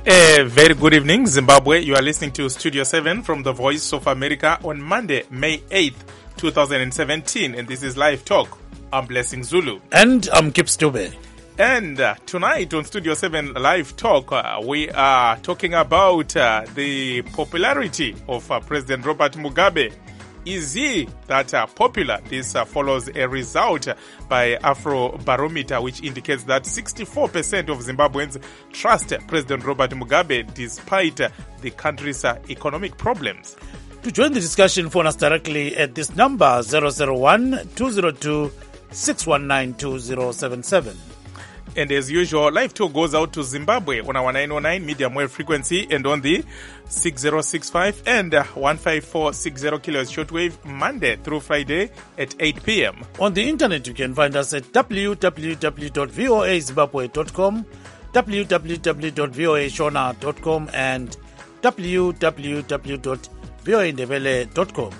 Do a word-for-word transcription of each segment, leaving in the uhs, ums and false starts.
A very good evening, Zimbabwe. You are listening to Studio seven from the Voice of America on Monday, May eighth, twenty seventeen. And this is Live Talk. I'm Blessing Zulu. And I'm Kip Stube. And uh, tonight on Studio seven Live Talk, uh, we are talking about uh, the popularity of uh, President Robert Mugabe. Is he that uh, popular? This uh, follows a result by Afrobarometer, which indicates that sixty-four percent of Zimbabweans trust President Robert Mugabe despite uh, the country's uh, economic problems. To join the discussion, phone us directly at this number zero zero one, two zero two, six one nine, two zero seven seven. And as usual, Live Talk goes out to Zimbabwe on our nine oh nine medium wave frequency and on the six zero six five and one five four six zero kilohertz shortwave Monday through Friday at eight p.m. On the internet, you can find us at w w w dot voa zimbabwe dot com, w w w dot voa shona dot com, and w w w dot voa ndebele dot com.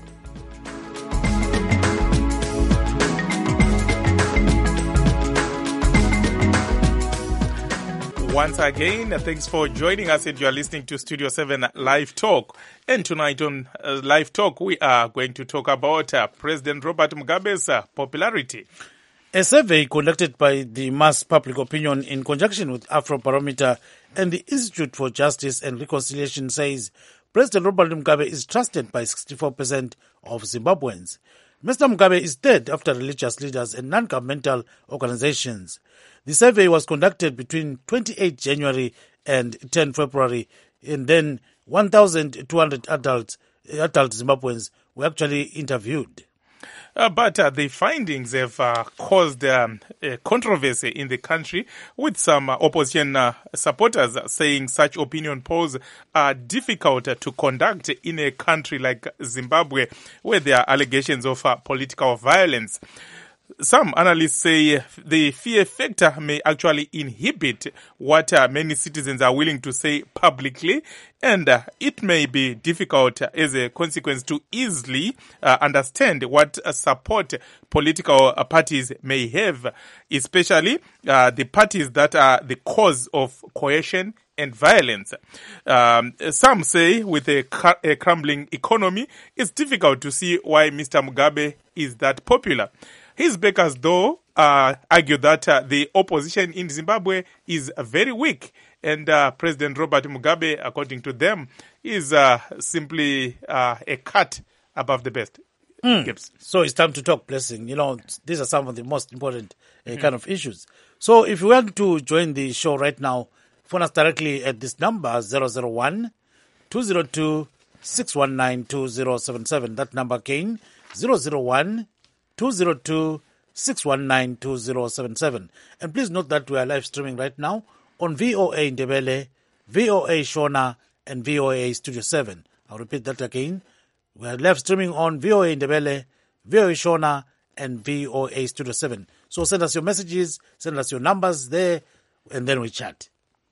Once again, thanks for joining us, and you are listening to Studio seven Live Talk. And tonight on uh, Live Talk, we are going to talk about uh, President Robert Mugabe's uh, popularity. A survey conducted by the Mass Public Opinion in conjunction with Afrobarometer and the Institute for Justice and Reconciliation says President Robert Mugabe is trusted by sixty-four percent of Zimbabweans. Mister Mugabe is third after religious leaders and non-governmental organizations. The survey was conducted between twenty-eighth January and tenth February, and then one thousand two hundred adults, adult Zimbabweans were actually interviewed. Uh, but uh, the findings have uh, caused um, a controversy in the country, with some uh, opposition uh, supporters saying such opinion polls are difficult uh, to conduct in a country like Zimbabwe, where there are allegations of uh, political violence. Some analysts say the fear factor may actually inhibit what uh, many citizens are willing to say publicly, and uh, it may be difficult uh, as a consequence to easily uh, understand what uh, support political uh, parties may have, especially uh, the parties that are the cause of coercion and violence. Um, some say with a, a crumbling economy, it's difficult to see why Mister Mugabe is that popular. His backers, though, uh, argue that uh, the opposition in Zimbabwe is uh, very weak, and uh, President Robert Mugabe, according to them, is uh, simply uh, a cut above the best. Mm. So it's time to talk, Blessing. You know, these are some of the most important uh, mm. kind of issues. So if you want to join the show right now, phone us directly at this number, zero zero one, two zero two, six one nine, two zero seven seven. That number again, zero zero one, two zero two, six one nine, two zero seven seven. And please note that we are live streaming right now on V O A Ndebele, V O A Shona, and V O A Studio seven. I'll repeat that again. We are live streaming on V O A Ndebele, V O A Shona, and V O A Studio seven. So send us your messages, send us your numbers there, and then we chat.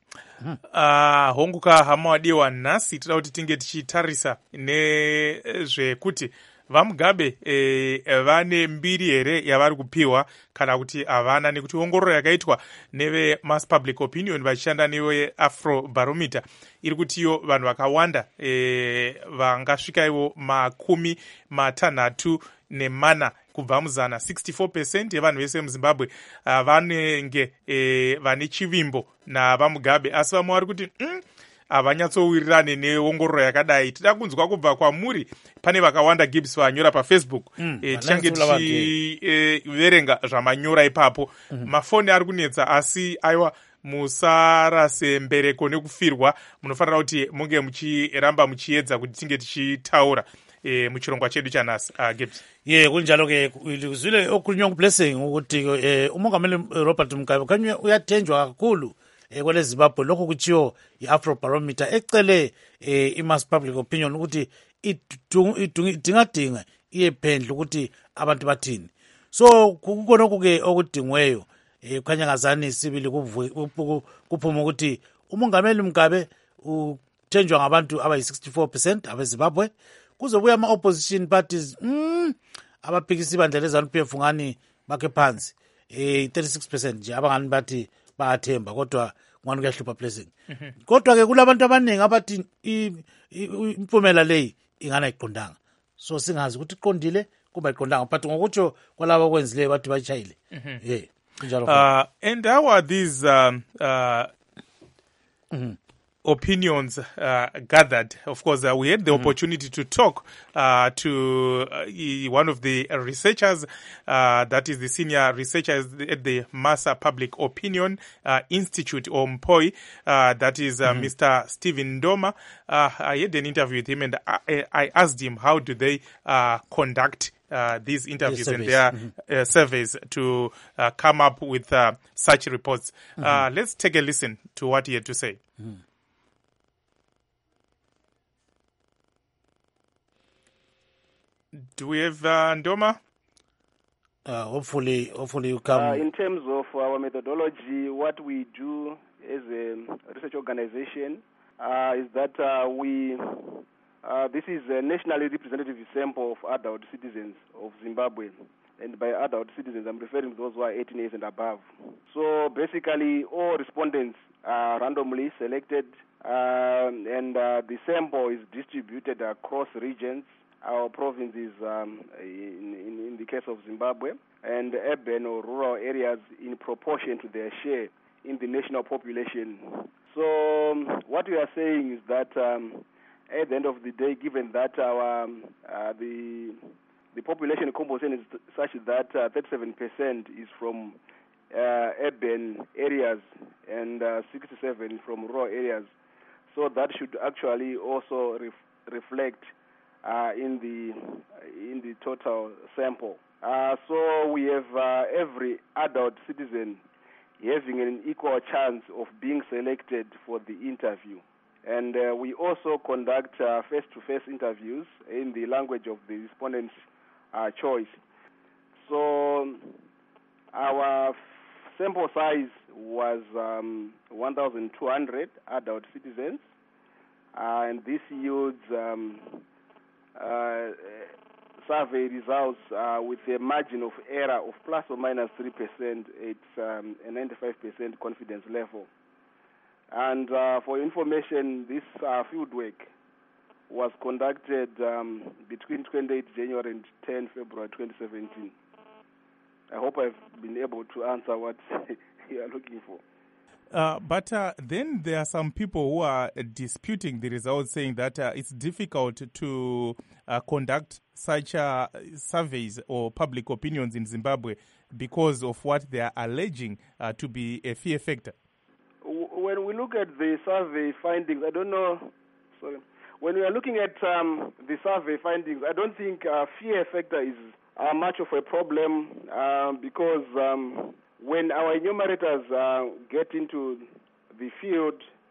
Uh, honguka hamawadiwa nasi, tida kuti tinge tichitarisa nezvekuti vamugabe e, vane mbiri here yavari kupiwa kana kuti havana, nekuti ongororo yakaitwa neve Mass Public Opinion vachishanda newe Afrobarometer iri kuti iyo vanhu vakawanda e, vangasvika ivo makumi matanhatu nemana kubva muzana, sixty-four percent yevanhu vese muZimbabwe uh, vanenge e, vane chivimbo navamugabe, asi vamwe vari kuti mm, havanyatsowirirane neongororo yakadai. Tida kunzwa kubva kwamuri. Pane vakawanda Gibbs vanyora paFacebook. Mm, e, tichange tichiverenga e, zvamanyora ipapo. Mm. Mafoni ari kunetsa, asi aiwa musarase mbereko nekufirwa. Munofanira kuti munge muchiramba muchiedza kuti tinge tichitaura e, muchirongwa chedu chanhasi. Uh, Gibbs. Ye kunjalo ke uzwile okunyonga Blessing ukuthi eh, umongameli Robert Mugabe kanye uyathenjwa kakhulu eh, kwele Zimbabwe, lokho kuchiyo i-Afrobarometer ecele eh, i-Mass Public Opinion ukuthi idingadinga iye phendle ukuthi abantu bathini. So kukhona ke okudingweyo eh, khanya ngazani sibili kuphuma ukuthi umongameli Mugabe uthenjwa ngabantu abayi sixty-four percent abeZimbabwe, kuzobuya ama-opposition parties mm, abaphikisa ibandla leZANU-P F ngani bakhe phansi eh thirty-six percent nje abangani bathi bayathemba, kodwa ngani kuyahlupha blessing. Kodwa-ke kulabantu abaningi abathi impumela leyi ingana iqondanga. So singazi ukuthi iqondile kuba iqondanga, but ngokutsho kwalaba okwenzileyo bathi bayitshayile. Yeah. Uh, and how are these um, uh, mm-hmm. opinions uh, gathered? Of course, uh, we had the mm-hmm. opportunity to talk uh, to uh, one of the researchers, uh, that is the senior researcher at the Mass Public Opinion uh, Institute, or M P O I, uh, that is uh, mm-hmm. Mister Stephen Ndoma. Uh, I had an interview with him, and I, I asked him how do they uh, conduct Uh, these interviews and their mm-hmm. uh, surveys to uh, come up with uh, such reports. Mm-hmm. Uh, let's take a listen to what he had to say. Mm-hmm. Do we have uh, Ndoma? Uh, hopefully, hopefully you come. Uh, in terms of our methodology, what we do as a research organization uh, is that uh, we Uh, this is a nationally representative sample of adult citizens of Zimbabwe. And by adult citizens, I'm referring to those who are eighteen years and above. So basically, all respondents are randomly selected, uh, and uh, the sample is distributed across regions, our provinces um, in, in, in the case of Zimbabwe, and urban or rural areas in proportion to their share in the national population. So um, what we are saying is that um, at the end of the day, given that our um, uh, the the population composition is such that uh, thirty-seven percent is from uh, urban areas and uh, sixty-seven from rural areas, so that should actually also ref- reflect uh, in the in the total sample. Uh, so we have uh, every adult citizen having an equal chance of being selected for the interview. And uh, we also conduct uh, face-to-face interviews in the language of the respondent's uh, choice. So our f- sample size was um, one thousand two hundred adult citizens, uh, and this yields um, uh, survey results uh, with a margin of error of plus or minus three percent. It's um, a ninety-five percent confidence level. And uh, for information, this uh, field work was conducted um, between twenty-eighth January and tenth February twenty seventeen. I hope I've been able to answer what you are looking for. Uh, but uh, then there are some people who are disputing the results, saying that uh, it's difficult to uh, conduct such uh, surveys or public opinions in Zimbabwe because of what they are alleging uh, to be a fear factor. When we look at the survey findings, I don't know, sorry. When we are looking at um, the survey findings, I don't think uh, fear factor is uh, much of a problem uh, because um, when our enumerators uh, get into the field,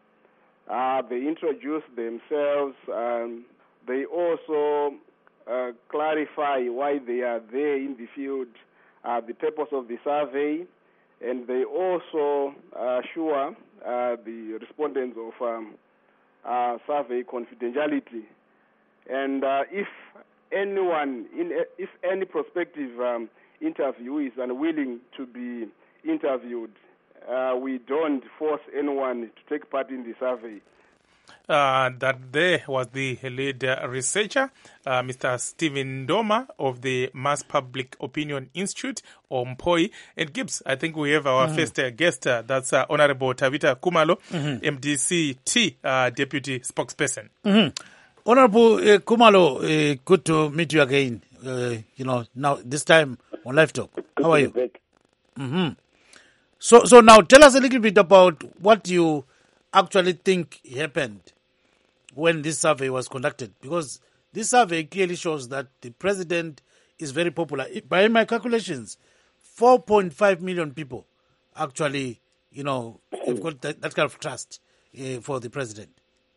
uh, they introduce themselves, um, they also uh, clarify why they are there in the field, uh, the purpose of the survey, and they also assure uh, the respondents of um, uh, survey confidentiality. And uh, if anyone, in, if any prospective um, interviewee is unwilling to be interviewed, uh, we don't force anyone to take part in the survey. Uh, that there was the lead uh, researcher, uh, Mister Stephen Ndoma of the Mass Public Opinion Institute, or M P O I. And Gibbs, I think we have our mm-hmm. first uh, guest, uh, that's uh, Honorable Tabita Khumalo, mm-hmm. M D C T uh, Deputy Spokesperson. Mm-hmm. Honorable uh, Khumalo, uh, good to meet you again, uh, you know, now this time on Live Talk. How are you? Mm-hmm. So, so now tell us a little bit about what you actually think happened when this survey was conducted, because this survey clearly shows that the president is very popular. By my calculations, four point five million people actually, you know, have got that, that kind of trust uh, for the president.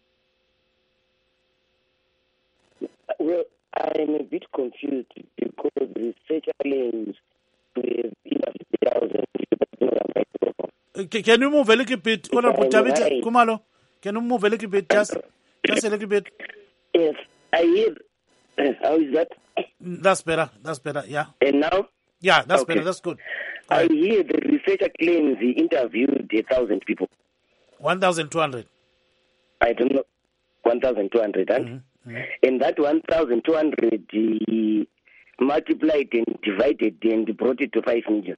Well, I'm a bit confused because the research claims to have thousands. Can you move a little bit, Honorable Tabita Khumalo? Can you move a little bit, just, just a little bit? Yes, I hear. How is that? That's better. That's better. Yeah. And now? Yeah, that's okay. better. That's good. Go I ahead. hear the researcher claims he interviewed a thousand people. one thousand two hundred. I don't know, one thousand two hundred. Mm-hmm. Mm-hmm. And that one thousand two hundred he multiplied and divided and brought it to five million.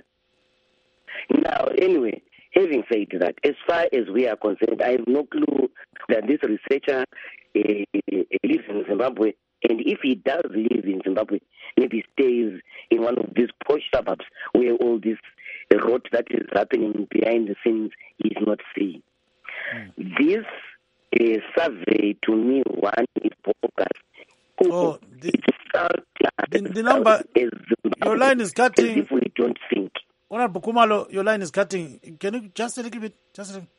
Now, anyway, having said that, as far as we are concerned, I have no clue that this researcher uh, lives in Zimbabwe. And if he does live in Zimbabwe, maybe stays in one of these posh suburbs where all this rot that is happening behind the scenes is not seeing. Mm. This uh, survey, to me, one is bogus. Oh, the, the, the number, your line is cutting. If we don't think. Honorable Khumalo, your line is cutting. Can you just a little bit? Just a little.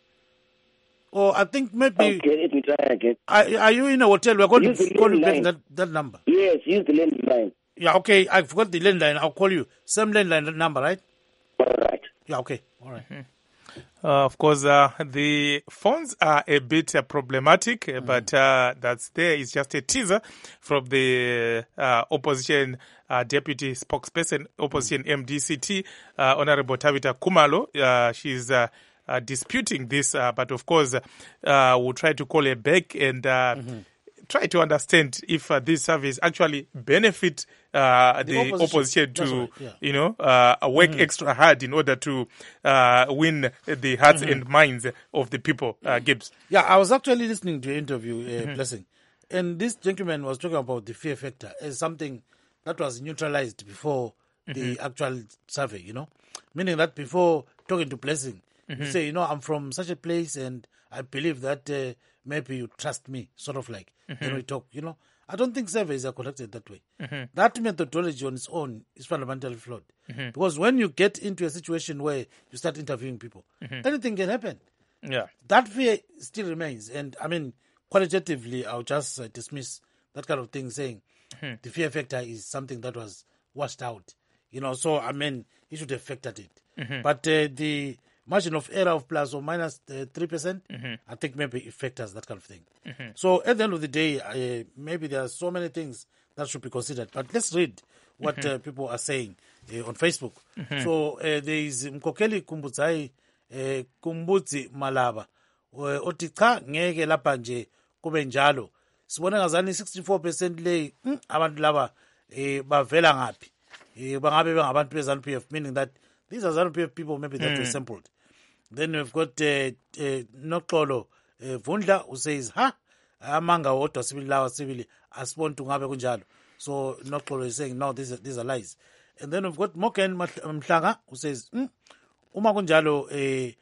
Or I think maybe. Okay, let me try again. Are, are you in a hotel? We're going use to call you back that, that number. Yes, use the landline. Yeah, okay. I forgot the landline. I'll call you. Same landline number, right? All right. Yeah, okay. All right. Mm-hmm. Uh, of course, uh, the phones are a bit uh, problematic, mm. but uh, that's there. It's just a teaser from the uh, opposition uh, deputy spokesperson, opposition mm. M D C T, uh, Honorable Tabitha Khumalo. Uh, she's uh, uh, disputing this, uh, but of course, uh, we'll try to call her back and uh, mm-hmm. try to understand if uh, this service actually benefit uh, the, the opposition, opposition to, right, yeah. you know, uh, work mm-hmm. extra hard in order to uh, win the hearts mm-hmm. and minds of the people, uh, Gibbs. Yeah, I was actually listening to an interview, uh, mm-hmm. Blessing, and this gentleman was talking about the fear factor as something that was neutralized before mm-hmm. the actual survey, you know, meaning that before talking to Blessing, mm-hmm. you say, you know, I'm from such a place and I believe that uh, maybe you trust me, sort of like, mm-hmm. when we talk, you know. I don't think surveys are conducted that way. Mm-hmm. That methodology on its own is fundamentally flawed. Mm-hmm. Because when you get into a situation where you start interviewing people, mm-hmm. anything can happen. Yeah, that fear still remains. And, I mean, qualitatively, I'll just uh, dismiss that kind of thing, saying mm-hmm. the fear factor is something that was washed out. You know, so, I mean, you should have factored it. Mm-hmm. But uh, the margin of error of plus or minus uh, three percent, mm-hmm. I think maybe it factors that kind of thing. Mm-hmm. So at the end of the day, uh, maybe there are so many things that should be considered. But let's read what mm-hmm. uh, people are saying uh, on Facebook. Mm-hmm. So uh, there is Mkokeli Kumbudzai uh, Kumbudzi Malaba. Oti cha ngeke lapha nje kube njalo. Sibona ngazani sixty-four percent le abantu laba bavela ngaphi. Bangabe bengabantu be-ZANU P F, meaning that these are ZANU P F people maybe that mm. were sampled. Then we've got uh, uh, Noxolo uh, Vundla, who says, ha, amanga wodwa sibili lawa sibili asiboni ngabe kunjalo. So Noxolo is saying, no, these are, these are lies. And then we've got Moken Mhlanga, who says, mm, uma kunjalo, uh,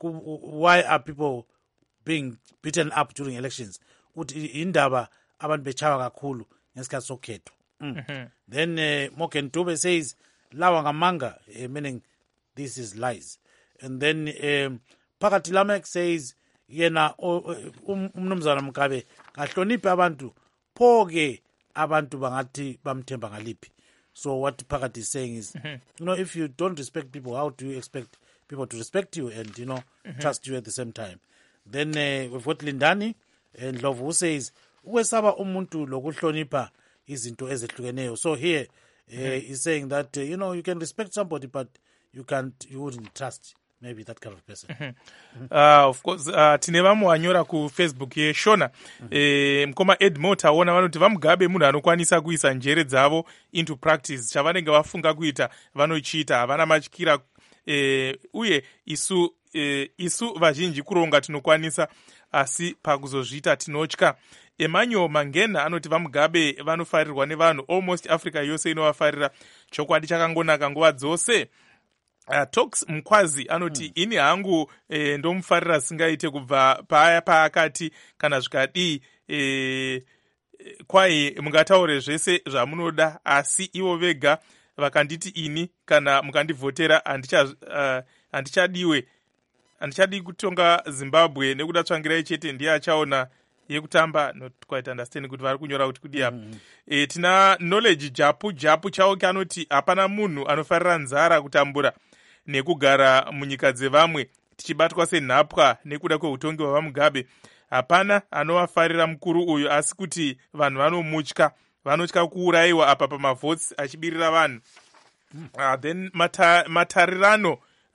why are people being beaten up during elections? Uthi indaba abantu bechawa kakhulu ngesikhathi sokhetho. Mm. Mm-hmm. Then uh, Moken Dube says, lawa ngamanga, uh, meaning this is lies. And then um, Phakathi Lamek says, yena umnumzana Mugabe kahloniphi abantu phoke abantu bangathi bamthemba ngaliphi. So what Phakathi is saying is, mm-hmm. you know, if you don't respect people, how do you expect people to respect you and, you know, mm-hmm. trust you at the same time? Then uh, we've got Lindani and Love, who says, ukwesaba umuntu lokuhlonipha izinto ezehlukeneyo. So here uh, mm-hmm. he's saying that, uh, you know, you can respect somebody, but you can't, you wouldn't trust maybe that kind of person. Mm-hmm. Uh, of course, uh, tine vamu anyora ku Facebook ye Shona. Mm-hmm. E, mkoma Ed Mota wona vanoti vamugabe munhu anokwanisa kuisa njere dzavo into practice. Chavanenge vafunga kuita vanochita havana matyira. E, uye isu e, isu vazhinji kuronga tinokwanisa asi pakuzozviita tinotya. Emmanuel Mangena anoti vamugabe vanofarirwa nevanhu, almost Africa yose inovafarira. Chokwadi chakangonaka nguva dzose. Uh, Tox Mkwazi anoti mm. ini hangu e, ndomufarira singaite kubva paya paakati kana zvikadii e, kwai mungataure zvese zvamunoda asi ivo vega vakanditi ini kana mukandivhotera handichadiwe uh, handichadi kutonga Zimbabwe nekuda tsvangirai chete ndiye achaona yekutamba. Not quite understanding kuti vari kunyora kuti kudi apa. Mm. E, tina knowledge japu japu chauke anoti hapana munhu anofarira nzara kutambura nekugara munyika dzevamwe tichibatwa senhapwa nekuda kweutongi hwavamugabe. Hapana anovafarira mukuru uyu asi kuti vanhu vanomutya, vanotya kuurayiwa apa pamavhotsi achibirira vanhu. Mm. Uh, then mata, matarirano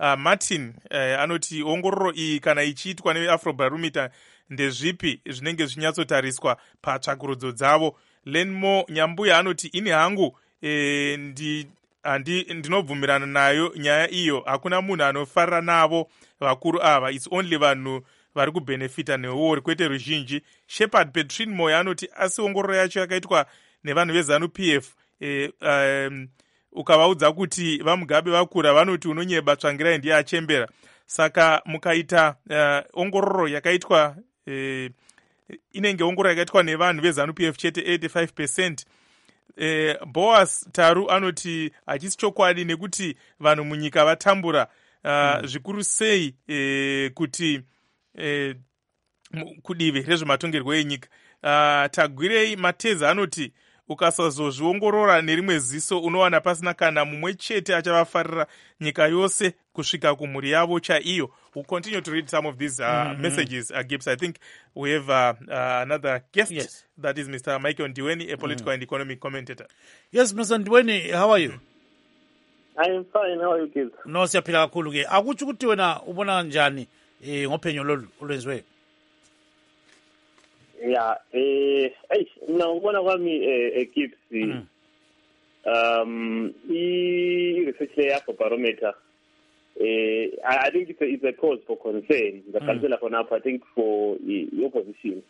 uh, Martin uh, anoti ongororo iyi kana ichiitwa neAfrobarometer ndezvipi zvinenge zvinyatsotariswa patsvakurudzo dzavo. Lenmo Nyambuya anoti ini hangu e, ndi andi ndinobvumirana nayo nyaya iyo, hakuna munhu anofarira navo vakuru ava, it's only vanhu vari kubenefita neuori kwete ruzhinji. Shepard Petrin Moya anoti asi ongororo yacho yakaitwa nevanhu vezanu P F e, um, ukavaudza kuti vamugabe vakura vanoti unonyeba tsvangirai ndiye achembera. Saka mukaita uh, ongororo yakaitwa uh, inenge ongororo yakaitwa nevanhu vezanu P F chete eighty-five percent. Eh, Boas Taru anoti hachisi chokwadi nekuti vanhu munyika vatambura uh, mm. zvikuru sei eh, kuti eh, kudivi rezvematongerwo enyika. Uh, Tagwirei Mateza anoti ukasazozviongorora nerimwe ziso unowana pasina kana mumwe chete achavafarira nyika yose kusvika kumhuri yavo chaiyo. We'll continue to read some of these uh, mm-hmm. messages, uh, Gibbs. I think we have uh, uh, another guest. Yes. That is Mister Michael Ndiweni, a political mm. and economic commentator. Yes, Mister Ndiweni, how are you? I am fine. How are you, kids? No, siyaphila kakhulu ke. Akuthi ukuthi wena ubona njani eh ngophenyo lolu olwenziwe? Yeah, eh hey, mina ngibona kwami eh kids um I research le Afrobarometer. Uh, I, I think it's a, it's a cause for concern. The mm. council for now, I think for the, the opposition.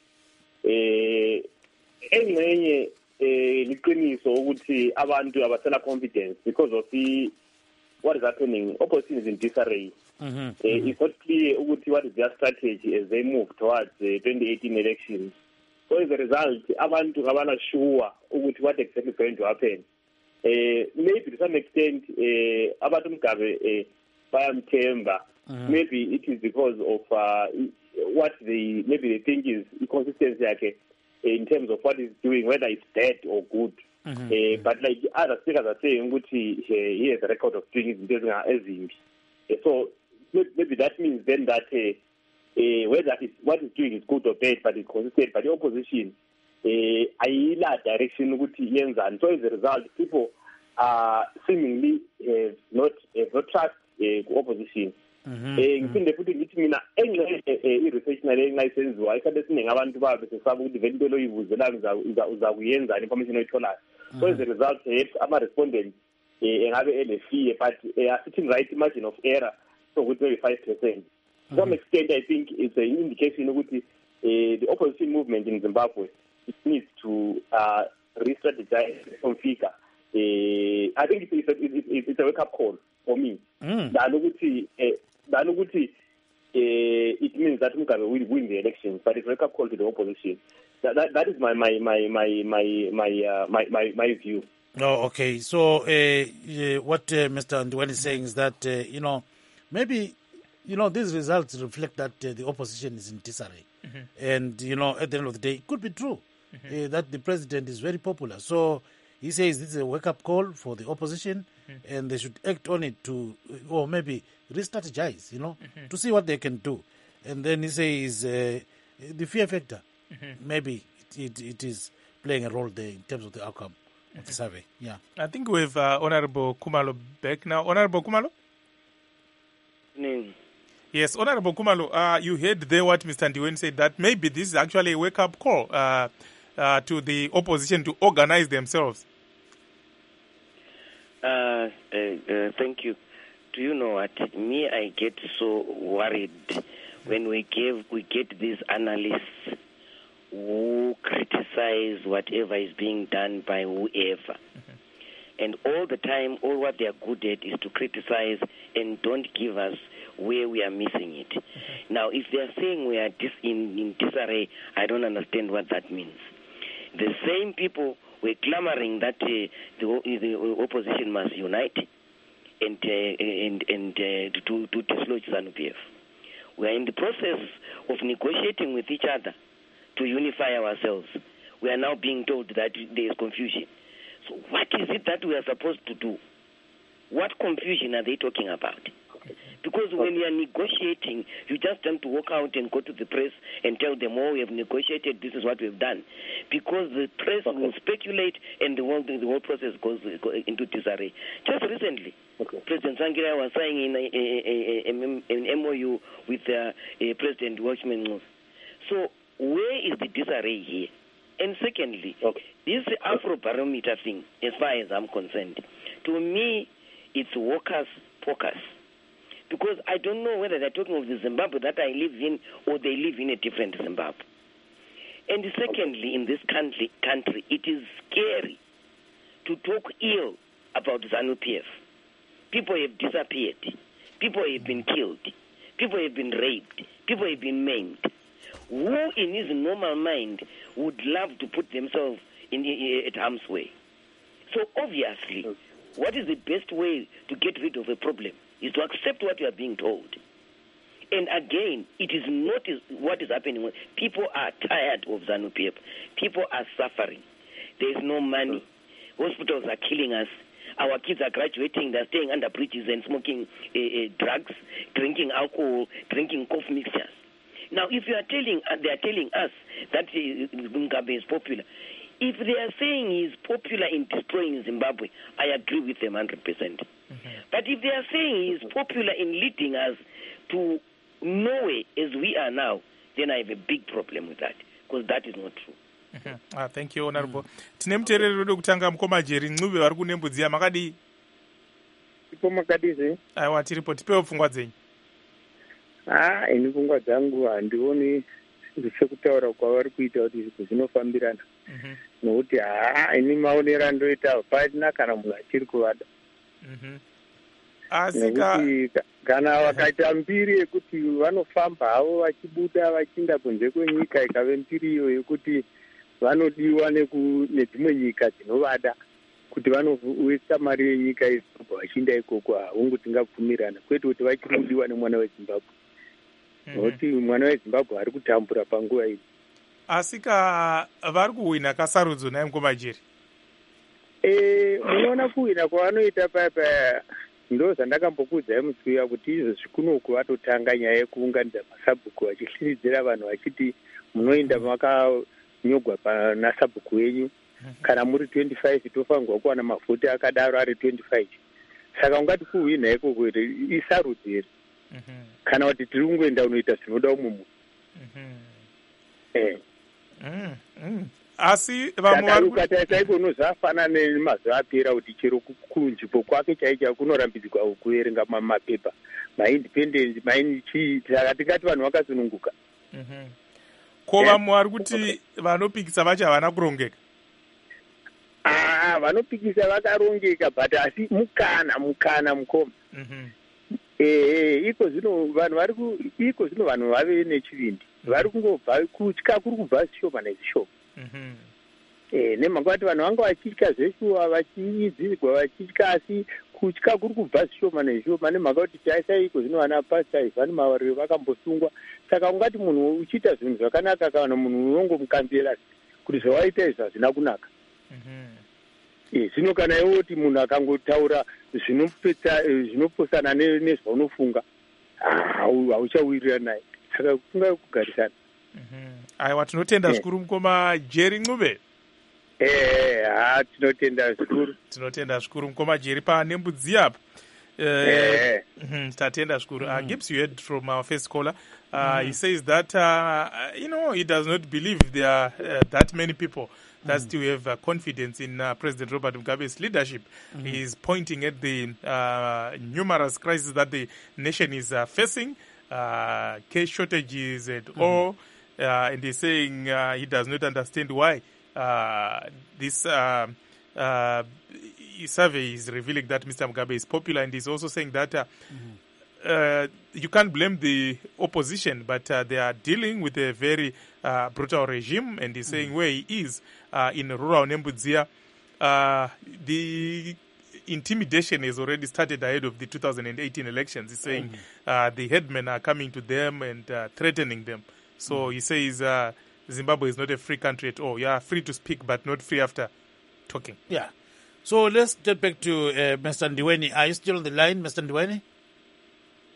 Enye liqiniso ukuthi abantu abasela confidence because of the what is happening. Opposition is in disarray. Mm-hmm. Uh, it's not clear ukuthi what is their strategy as they move towards the twenty eighteen elections. So as a result, abantu abana sure ukuthi what exactly is going to happen. Uh, maybe to some extent, uh, abantu Mugabe uh, bayamthemba. Mm-hmm. Maybe it is because of uh, what they maybe they think is inconsistency yake in terms of what he's doing, whether it's bad or good. Mm-hmm. Uh, but like other speakers are saying, he, he has a record of doing it as uh, so maybe that means then that uh, uh, whether it's, what he's doing is good or bad, but it's consistent. But the opposition, ayila uh, direction ukuthi yenza, and so as a result, people uh, seemingly have not have not trust uh, opposition. Ngiphinde futhi ngithi mina engxe i-research nale engayisenziwa isikhathi esiningi abantu babe sesaba ukuthi vele into loyivuzela uza kuyenza information oyitholayo. So as a result ama-respondents engabe ele-fear but are sitting right margin of error so ukuthi maybe five percent. To some extent I think it's an indication ukuthi the opposition movement in Zimbabwe it needs to uh, re-strategize some figure. I think it's a, it's, it's a wake-up call for me. Mm. Than ukuthi it means that Mugabe will win the elections, but it's a wake-up call to the opposition. That, that, that is my my my my my my, uh, my my my view. Oh, okay. So uh, uh, what uh, Mister Ndiweni is saying is that uh, you know maybe you know these results reflect that uh, the opposition is in disarray, mm-hmm. and you know at the end of the day it could be true mm-hmm. uh, that the president is very popular. So he says this is a wake-up call for the opposition, mm-hmm. and they should act on it to, or maybe re-strategize, you know, mm-hmm. to see what they can do. And then he says uh, the fear factor, mm-hmm. maybe it, it, it is playing a role there in terms of the outcome mm-hmm. of the survey. Yeah, I think we have uh, Honorable Kumalo back now. Honorable Kumalo? Mm. Yes, Honorable Kumalo, uh, you heard there what Mister Ndiweni said, that maybe this is actually a wake-up call uh, uh, to the opposition to organize themselves. Uh, uh, uh, thank you. Do you know what? Me, I get so worried when we give we get these analysts who criticize whatever is being done by whoever. Mm-hmm. And all the time, all what they are good at is to criticize and don't give us where we are missing it. Mm-hmm. Now, if they are saying we are dis- in, in disarray, I don't understand what that means. The same people were clamoring that uh, the, the opposition must unite and uh, and and uh, to to dislodge ZANU P F. We are in the process of negotiating with each other to unify ourselves. We are now being told that there is confusion. So what is it that we are supposed to do? What confusion are they talking about? Because when when you are negotiating, you just have to walk out and go to the press and tell them, oh, we have negotiated, this is what we've done. Because the press okay. will speculate and the whole, the whole process goes into disarray. Just recently, okay. President Tsvangirai was signing in a, a, a, a, an M O U with uh, uh, President Watchman. So where is the disarray here? And secondly, okay. this Afrobarometer thing, as far as I'm concerned, to me, it's workers' focus. Because I don't know whether they're talking of the Zimbabwe that I live in or they live in a different Zimbabwe. And secondly, in this country, country it is scary to talk ill about ZANU-P F. People have disappeared. People have been killed. People have been raped. People have been maimed. Who in his normal mind would love to put themselves in, in, at harm's way? So obviously, what is the best way to get rid of a problem is to accept what you are being told. And again, it is not what is happening. People are tired of ZANU-P F. People are suffering. There is no money. Hospitals are killing us. Our kids are graduating. They're staying under bridges and smoking uh, uh, drugs, drinking alcohol, drinking cough mixtures. Now, if you are telling, uh, they are telling us that uh, Mugabe is popular. If they are saying he is popular in destroying Zimbabwe, I agree with them one hundred percent. Mm-hmm. But if they are saying he is popular in leading us to nowhere as we are now, then I have a big problem with that, because that is not true. Mm-hmm. Ah, thank you, Honorable. Tine mutereri rode kutanga mukoma Jerry Ncube vari kuNembudziya makadii? Ipo makadii sei? Aiwa, tiripo, tipewo pfungwa dzenyu. Ah, ini pfungwa dzangu handioni sekutaura kwavari kuita kuti zvinhu zvinofambirana. Mm-hmm. Nokuti haa ini maonero andoita hapana kana munhu achiri kuvada. Mm-hmm. Asika nokuti kana vakaita mbiri yekuti vanofamba havo vachibuda vachiinda kunze kwenyika ikave mbiri iyo yekuti vanodiwa nedzimwe nyika dzinovada kuti vanowesa mari yenyika yeZimbabwe vachiinda ikoko haungu tingabvumirana, kwete kuti vachiri kudiwa nemwana weZimbabwe. Nokuti mwana weZimbabwe ari kutambura panguva iyi. Asika vari kuhwina kasarudzo naye mukoma Jerry? Eh, munoona kuhwina kwavanoita paya ndo zvandakambokuudzai musi kuti izvozvi kunoku vatotanga nyaya yekuunganidza masabhuku vachihliridzira vanhu vachiti munoenda makanyogwa pana sabhuku yenyu kana muri twenty-five tofanirwa kuwana mavhoti akadaro ari twenty-five. Saka ungati kuhwina ikoko kuti isarudzi here kana kuti tiri kungoenda unoita zvinoda umwe munhu. Eh. Mm, mm. Asi vamwe vari kutaisa iko nozafana nemazuva apera kuti chero kunzvimbo kwake chaicha kunorambidzwa kuverenga mapepa maindependent mainchii, saka tingati vanhu vakasununguka. Mhm. Ko vamwe vari kuti vanopikisa vacho havana kurongeka? Ah, vanopikisa vakarongeka, but asi mukana mukana mukoma. Mhm. Eh, iko zvino vanhu vari ku iko zvino vanhu vave nechivindi. Vari kungobva kutya kuri kubva zvishoma nezvishoma. Mhm. Eh, nemhaka kuti vanhu vanga vachitya zveshuwa vachiidzirwa vachitya, asi kutya kuri kubva zvishoma nezvishoma nemhaka kuti chaisa iko zvino vana Pastor Ivan Mawarire vakambosungwa. Saka ungati munhu uchiita zvinhu zvakanaka kana munhu unongomukambira kuti zvawaita izvi hazvina kunaka. Mhm. Eh, zvino kana iwe kuti munhu akangotaura zvinopetsa zvinoposana nezvaunofunga, hauchawirirana naye. Saka kunga kugarisana. Mhm. Aiwa, tinotenda zvikuru mukoma Jerry Ncube. Eh, ha tinotenda zvikuru. Tinotenda zvikuru mukoma Jerry paNembudziya apa. Eh, mm, tatenda zvikuru. Uh, Gibbs, you heard from our first caller. Uh, mm-hmm. He says that uh, you know, he does not believe there are uh, that many people that mm-hmm. still have uh, confidence in uh, President Robert Mugabe's leadership. Mm-hmm. He is pointing at the uh, numerous crises that the nation is uh, facing, uh, case shortages and mm-hmm. all, uh, and he's saying uh, he does not understand why uh, this uh, uh, survey is revealing that Mister Mugabe is popular, and he's also saying that uh, mm-hmm. Uh, you can't blame the opposition, but uh, they are dealing with a very uh, brutal regime, and he's saying mm-hmm. where he is uh, in rural Nembudziya, uh, the intimidation has already started ahead of the two thousand eighteen elections. He's saying mm-hmm. uh, the headmen are coming to them and uh, threatening them. So mm-hmm. he says uh, Zimbabwe is not a free country at all. You are free to speak, but not free after talking. Yeah. So let's get back to uh, Mister Ndiweni. Are you still on the line, Mister Ndiweni?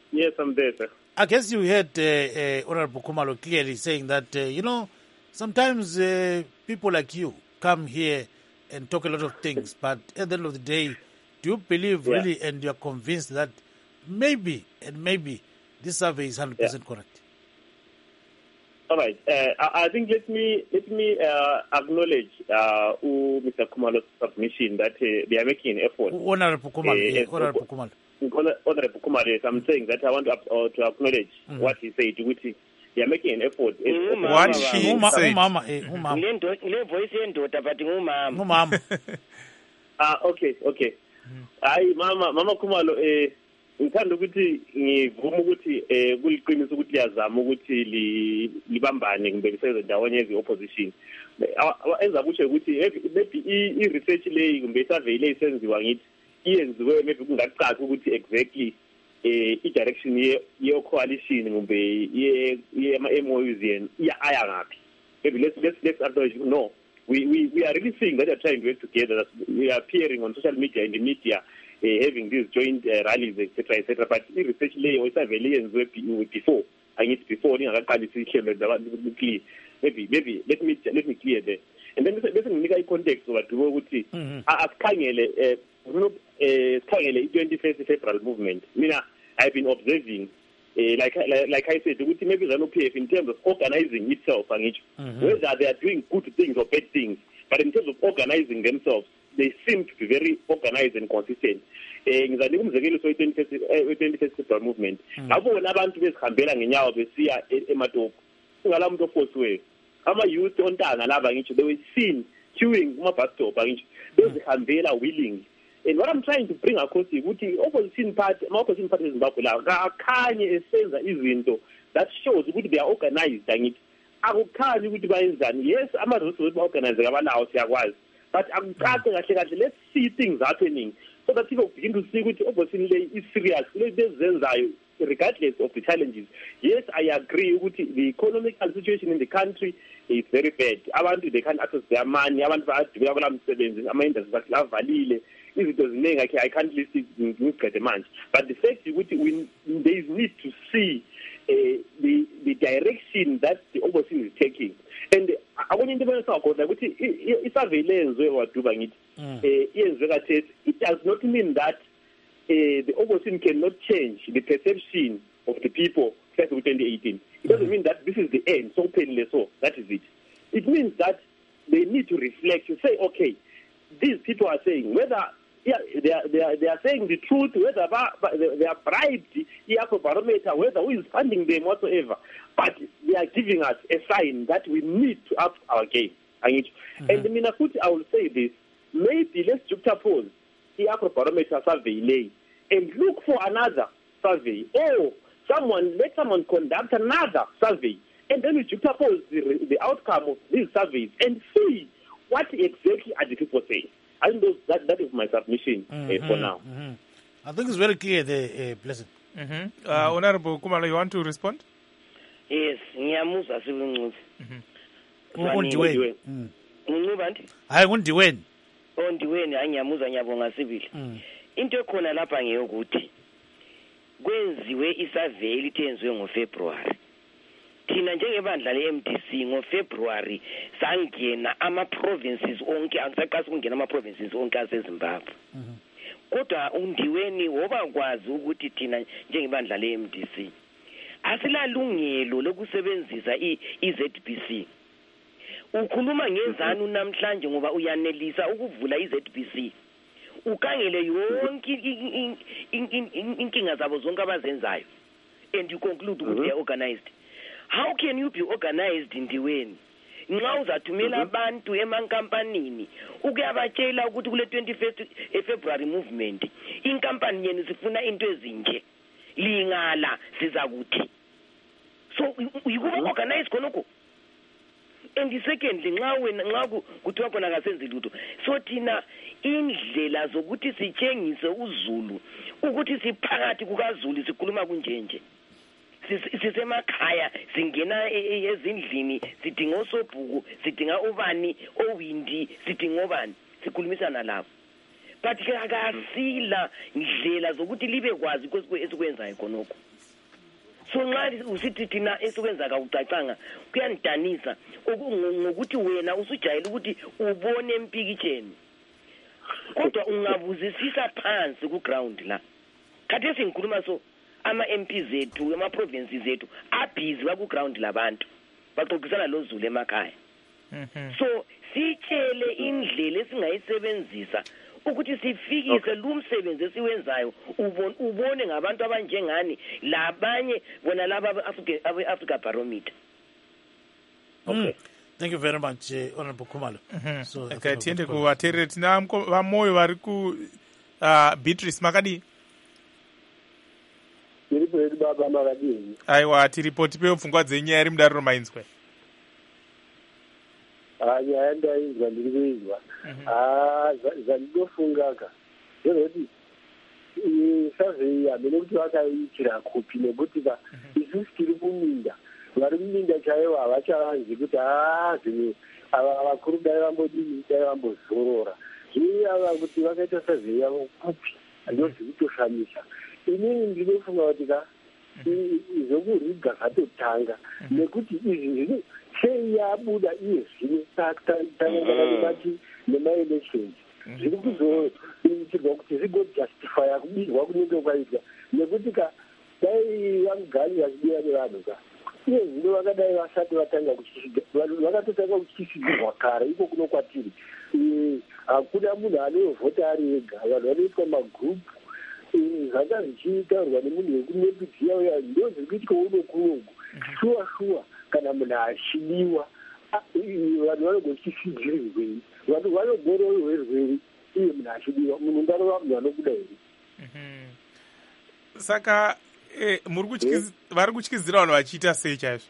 Yes, I'm there, sir. I guess you heard uh, uh, Honorable Khumalo clearly saying that, uh, you know, sometimes uh, people like you come here and talk a lot of things, but at the end of the day, do you believe Yeah. really and you're convinced that maybe and maybe this survey is one hundred percent yeah. correct? All right. Uh, I, I think let me let me uh, acknowledge uh, Mister Khumalo's submission that uh, they are making an effort. Honorable Khumalo, uh, yeah, Honorable Khumalo. Honorable Khumalo, yes, I'm saying that I want to, uh, to acknowledge mm-hmm. what he said, which is they are making an effort. Mm-hmm. What she said. Umama, eh, umama. Ah, okay, okay. Hayi mama, mama Khumalo, eh, ngithanda ukuthi ngivuma ukuthi eh kuliqiniso ukuthi liyazama ukuthi libambane kumbe lisebenze ndawonye ezi-opposition. Enza kusho ukuthi maybe i-research leyi kumbe i-survey leyi senziwa ngithi iyenziwe maybe kungacaci ukuthi exactly eh i-direction ye-coalition kumbe ye-M O Us yena aya ngaphi. Maybe let's let's let's acknowledge no. We, we we are really seeing that they are trying to work together. That we are appearing on social media, in the media, uh, having these joint uh, rallies, et cetera, et cetera. But the research lay or surveillance before, I need before. Maybe maybe let me let me clear there. And then let's make context of what we would see. As Kangele, Kangele, twenty-first February movement. I mean, I've been observing. Uh, like, like like I said, maybe the N P F in terms of organizing itself, mm-hmm. whether they are doing good things or bad things, but in terms of organizing themselves, they seem to be very organized and consistent. Ngizani umzekelo so twenty-first February movement. Ngabona abantu bezihambela ngenyawo besiya eMatopo. Ungala umuntu ofosiwe. Ama youth ontanga laba ngisho they were seen queuing kuma bus stop ngisho. Bezihambela willing. And what I'm trying to bring across is ukuthi opposition party, opposition parties eZimbabwe la akakhanye esenza izinto that shows ukuthi they are organized ngithi. Akukhanyi ukuthi bayenzani. Yes, ama resources ba organize ngabalawo siyakwazi. But akucace kahle kahle, let's see things happening so that people begin to see ukuthi opposition lay is serious. Lezenzayo regardless of the challenges. Yes, I agree ukuthi the economical situation in the country is very bad. Abantu they can't access their money. Abantu bayadibeka kula msebenzi, ama industries bavalile. I can't list it in months. But the fact is we there is need to see uh, the the direction that the opposition is taking. And I want to talk about that. It's a surveillance way of doing it. It does not mean that uh, the opposition cannot change the perception of the people first of twenty eighteen. It doesn't mean that this is the end, so painless, so that is it. It means that they need to reflect, to say, okay, these people are saying whether yeah, they are, they are they are saying the truth, whether they are bribed, the Afrobarometer, whether who is funding them whatsoever. But they are giving us a sign that we need to up our game. Mm-hmm. And Minakuti, I will say this: maybe let's juxtapose the Afrobarometer survey and look for another survey, or someone let someone conduct another survey, and then we juxtapose the, the outcome of these surveys and see what exactly are the people saying. I think those, that that is my submission mm-hmm, uh, for now. Mm-hmm. I think it's very clear there, uh, Blessing. Mm-hmm. Uh, Honorable Khumalo, you want to respond? Yes, ngiyamuzwa sibuncuthi. Mhm. Undiweni. Mhm. Uncubanti? Hayi undiweni. Ondiweni hayi ngiyamuzwa ngiyabonga sibili. Into ekhona lapha ngeyokuthi kwenziwe isurvey lithenziwe ngoFebruary. Thina njengebandla le-M D C ngoFebruary sangena ama-provinces onke angisaqasi ukungena ama-provinces onke aseZimbabwe. Kodwa undiweni woba kwazi ukuthi thina njengebandla le-M D C asilalungelo lokusebenzisa i-Z B C. Ukhuluma ngezanu namhlanje ngoba uyanelisa ukuvula i-Z B C. Ukangele yonke inkinga zabo zonke abazenzayo and you conclude ukuthi they are organized. How can you be organized indiweni? Nxa uzathumela abantu emankampanini ukuyabatshela ukuthi kule twenty-first February movement inkampani yenu sifuna into ezinje lingala sizakuthi. So ukuba organized khonoko. And the secondly nxa wena nxa kuthiwa khona akasenzi lutho so thina indlela zokuthi sitshengise uZulu ukuthi siphakathi kukaZulu sikhuluma kunjenje. Sisemakhaya singena ezindlini sidinga osobhuku sidinga ubani owindi sidinga obani sikhulumisana lapho but ke akasila indlela zokuthi libe kwazi esikwenzayo khonoko. so nxa usithi thina esikwenza kawucacanga kuyanidanisa ngokuthi wena usujayela ukuthi ubone empikitsheni kodwa ungabuzisisa phansi ku ground la khathesi ngikhuluma so ama-M P zethu ama-provinces zethu abhizi baku ground labantu baxoxisana lozulu emakhaya so sitshele indlela esingayisebenzisa ukuthi sifikise lo msebenzi esiwenzayo ubone ngabantu abanjengani labanye bona laba abe-Africa Barometer. Okay. Thank you very much, uh, Honorable Khumalo. Mm-hmm. So okay, tiende kuvateerera tina vamoyo vari ku uh, Beatrice makadi tiripo hedu baba makadini. Aiwa tiripo tipewo pfungwa dzenyaya iri mudariro mainzwe. Ah, nyaya ndainzwa ndiri kuinzwa. Ah, zvandinofungaka ndezvekuti survey hamene kuti vakaiitira kupi nekuti ka isusu tiri kuminda vari kuminda chaivo havachavanzi kuti haa zvimwe ava vakuru dai vambodini dai vambozorora zvii ava kuti vakaita survey yavo kupi handinozivi kutoshamisa. Inini ndinofunga kuti ka zvokurwiga zvatotanga nekuti izvi zvino sei yabuda iye zvino tangaati nemaelections zviri kuzoitirwa kuti zvigodjustifya kubirwa kunenge kwaitwa nekuti ka dai vamugari vachidiwa nevanhu ka iye zvino vakadai vasati vatanga vakatotanga kuchisidzirwa kare iko kuno kwatiri hakuna munhu anovhota ari ega vanhu vanoitwa magrupu zvanga zvichitaurwa nemunhu wekunepidziya uya ndo zviri kuitika uno kunoku shuwa shuwa kana munhu achidiwa vanhu vanogochisidzirirwei vanhu vanogorowerwei iye munhu achidiwa munhu ngarova munhu anobuda here. Saka vari kutyizira vanhu vachiita sei chaizvo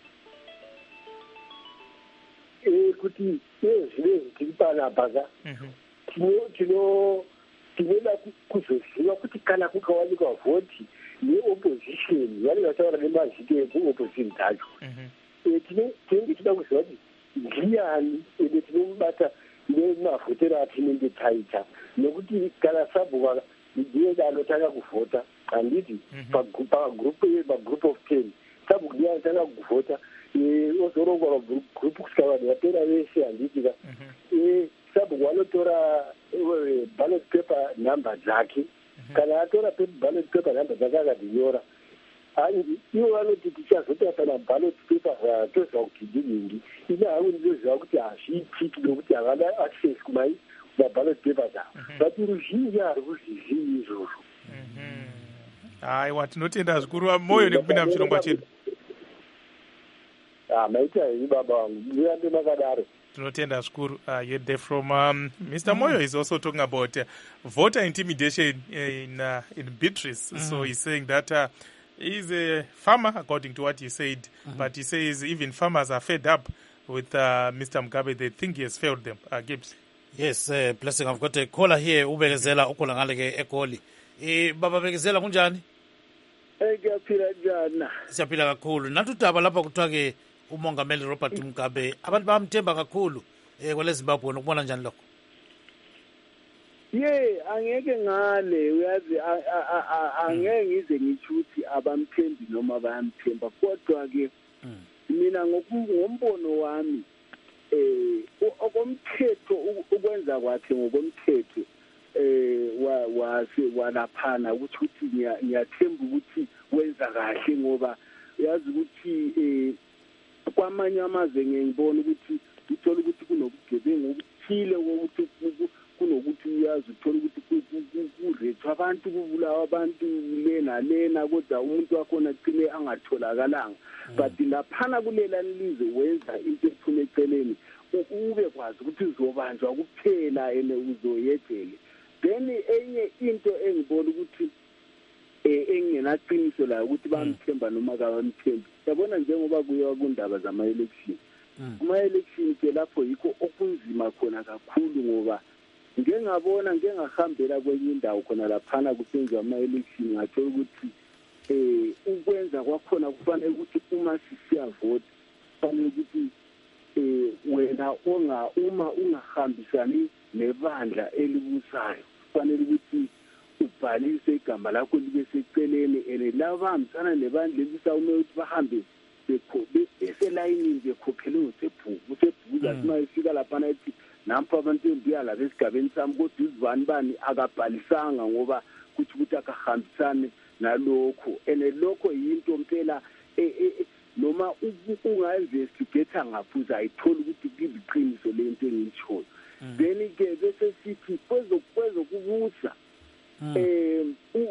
kuti zvinezvi tiri panapa ka tino tinoda kuzoziva kuti kana kukawanikwa vhoti neopposition vari vataura nemazita ekuopposition dzacho tinenge tida kuziva kuti ndiani ende tinomubata nemavhotero atinenge taita nekuti kana sabhuka ndiye anotanga kuvhota handiti pagroup of ten sabhuku ndiye anotanga kuvhota ozorongwa pagroup kusvika vanhu vapera vese handiti ka sabhuku vanotora ballot paper number dzake kana atora ballot paper number dzake akatinyora ivo vanoti tichazota kana ballot paper toziva kuti ndiningi ine hangu ndinoziva kuti hazviitiki nokuti havana access kumai maballot paper dzavo but ruzhinji hari kuzvizii izvozvo. Aiwa tinotenda zvikuru moyo nekupinda muchirongwa chedu. Maita hei baba vangu murambe makadaro. Tinotenda zvikuru. Uh, you're there from um, Mister Mm-hmm. Moyo is also talking about uh, voter intimidation in uh, in Beatrice. Mm-hmm. So he's saying that uh, he's a farmer, according to what he said, mm-hmm. but he says even farmers are fed up with uh, Mister Mugabe. They think he has failed them. Uh, Gibbs. Yes, uh, blessing. I've got a caller here. Ubekezela ukola ngale ekoli. Eh baba bekezela kunjani? Eh ngiyaphila njana. Siyaphila kakhulu. Natudaba lapha kuthiwa ke umongameli Robert Mugabe abantu bamthemba kakhulu eh kwele Zimbabwe nokubona njani lokho? Ye angeke ngale uyazi angeke ngize ngithi ukuthi abamthembi noma bayamthemba kodwa ke mina ngombono wami eh okomthetho ukwenza kwakhe ngokomthetho eh wase walaphana ukuthi uthi ngiyathemba ukuthi wenza kahle ngoba uyazi ukuthi eh kwamanye amazwe ngiyibona ukuthi uthola ukuthi kunobugebengu obuthile ukuthi kunokuthi uyazi uthola ukuthi kurethwa abantu kubulawa abantu lena lena kodwa umuntu wakhona cine angatholakalanga but laphana kulela nilizwe wenza into ephuma eceleni ube kwazi ukuthi uzobanjwa kuphela ene uzoyedele then enye into engibona ukuthi eh engenaqiniso la ukuthi bamthemba noma kabamthembi yabona njengoba kuyiwa kundaba zama election kuma election ke lapho yikho okunzima khona kakhulu ngoba ngeke ngabona ngeke ngahambela kwenye indawo khona laphana kusenziwa ama election ngathola ukuthi eh ukwenza kwakhona kufanele ukuthi uma sisiyavota kufanele ukuthi eh wena onga uma ungahambisani nebandla elibusayo kufanele ukuthi ubhalise igama lakho libe seceleni and laba bahambisana nebandla elisawume ukuthi bahambe beselayinini bekhokhele usebhuku usebhuku athi uma efika laphana ethi nampa abantu endiya laba esigabeni sami kodwa izibani bani akabhalisanga ngoba kuthi ukuthi akahambisane nalokho and lokho yinto mpela noma unga-investigatha ngaphuza ayitholi ukuthi kuliqiniso lento engiyitshoyo then-ke bese sithi kwezokubusa um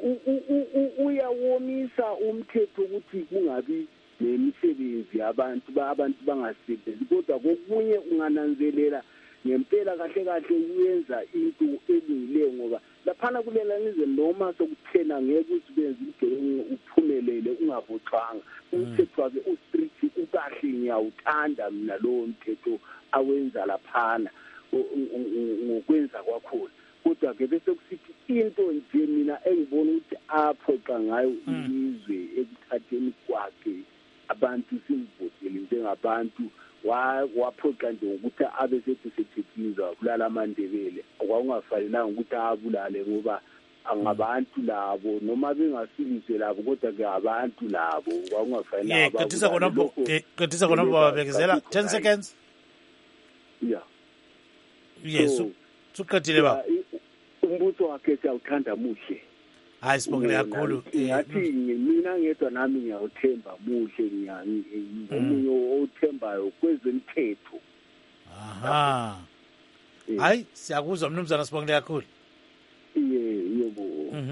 uyawomisa umthetho ukuthi kungabi nemisebenzi yabantu abantu bangasebenzi kodwa kokunye ungananzelela ngempela kahle kahle uyenza into elungileyo ngoba laphana kulelanize noma sokuthena ngeke usebenze ugebengu uphumelele ungavothwanga umthetho wake ustrict ukahle ngiyawuthanda mina lowo mthetho awenza laphana ngokwenza kwakhona kodwa ke bese kusithi into nje mina engibona ukuthi aphoqa ngayo izwe ekuthatheni kwakhe abantu simvotele njengabantu waphoqa nje ukuthi abe sethi sethekizwa kulala amandebele kwakungafanelanga ukuthi abulale ngoba angabantu labo noma bengasikizwe labo kodwa ke abantu labo kwakungafanelanga yeah kathisa khona kathisa khona babekezela ten seconds yeah yes suqathile ba umbuso wakhe siyawuthanda muhle hayi sibongile kakhulu ngathi mina ngedwa nami ngiyawuthemba muhle ngomunye othembayo kwezemthetho aha hayi siyakuzwa mnumzana sibongile kakhulu yebo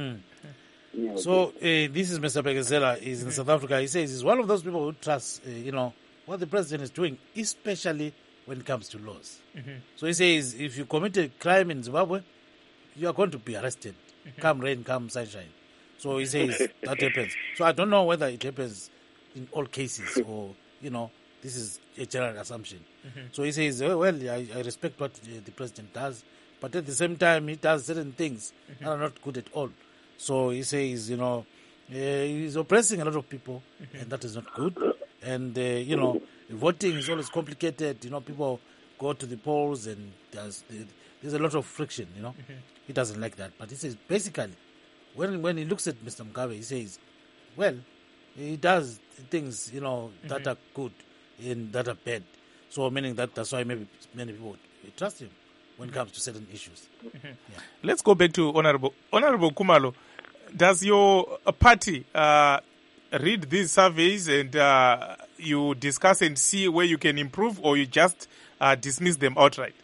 so uh, this is Mister Bekezela is in South Africa. He says he's one of those people who trust uh, you know what the president is doing, especially when it comes to laws. Mm-hmm. So he says if you commit a crime in Zimbabwe, you are going to be arrested. Mm-hmm. Come rain, come sunshine. So he says that happens. So I don't know whether it happens in all cases or, you know, this is a general assumption. Mm-hmm. So he says, well, well I, I respect what uh, the president does, but at the same time, he does certain things mm-hmm. that are not good at all. So he says, you know, uh, he's oppressing a lot of people, mm-hmm. and that is not good. And, uh, you know, voting is always complicated. You know, people go to the polls and there's, there's a lot of friction, you know. Mm-hmm. He doesn't like that. But he says, basically, when when he looks at Mister Mugabe, he says, well, he does things, you know, that mm-hmm. are good and that are bad. So meaning that that's why maybe many people trust him when it comes to certain issues. Mm-hmm. Yeah. Let's go back to Honorable Honorable Khumalo. Does your party uh, read these surveys and uh, you discuss and see where you can improve, or you just uh, dismiss them outright?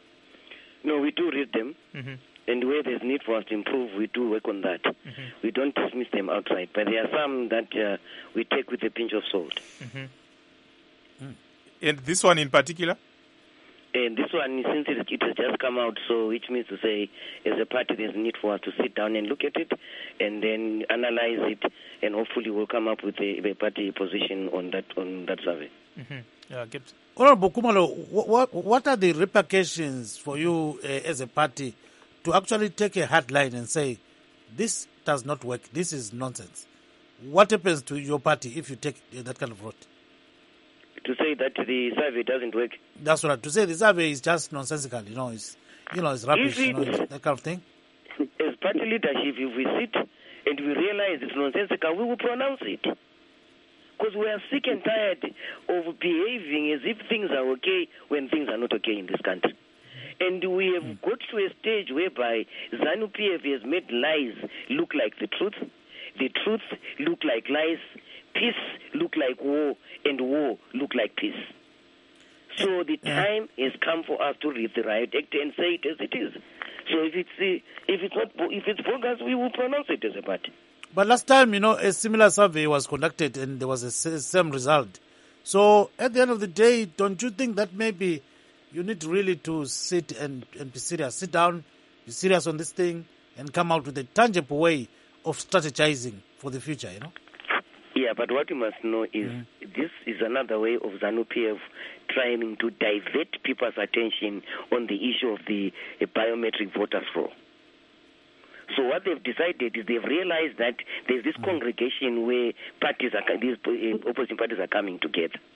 No, we do read them. Mm-hmm. And where there's need for us to improve, we do work on that. Mm-hmm. We don't dismiss them outright, but there are some that uh, we take with a pinch of salt. Mm-hmm. Mm. And this one in particular? And this one, since it, it has just come out, so which means to say, as a party, there's need for us to sit down and look at it, and then analyze it, and hopefully we'll come up with a, a party position on that on that survey. Mm-hmm. Yeah, get... Honorable Khumalo, what what are the repercussions for you uh, as a party to actually take a hard line and say, this does not work, this is nonsense? What happens to your party if you take that kind of route? To say that the survey doesn't work? That's right. To say the survey is just nonsensical, you know, it's, you know, it's rubbish, it, you know, it's that kind of thing. As party leadership, if we sit and we realize it's nonsensical, we will pronounce it. Because we are sick and tired of behaving as if things are okay when things are not okay in this country. And we have mm. got to a stage whereby ZANU-P F has made lies look like the truth, the truth look like lies, peace look like war, and war look like peace. So the time has come for us to read the Riot Act and say it as it is. So if it's uh, if it's not if it's bogus, we will pronounce it as a party. But last time, you know, a similar survey was conducted and there was a same result. So at the end of the day, don't you think that maybe you need really to sit and, and be serious, sit down, be serious on this thing, and come out with a tangible way of strategizing for the future, you know? Yeah, but what you must know is mm. this is another way of ZANU-P F trying to divert people's attention on the issue of the uh, biometric voters roll. So what they've decided is they've realized that there's this mm. congregation where parties are, these uh, opposing parties are coming together.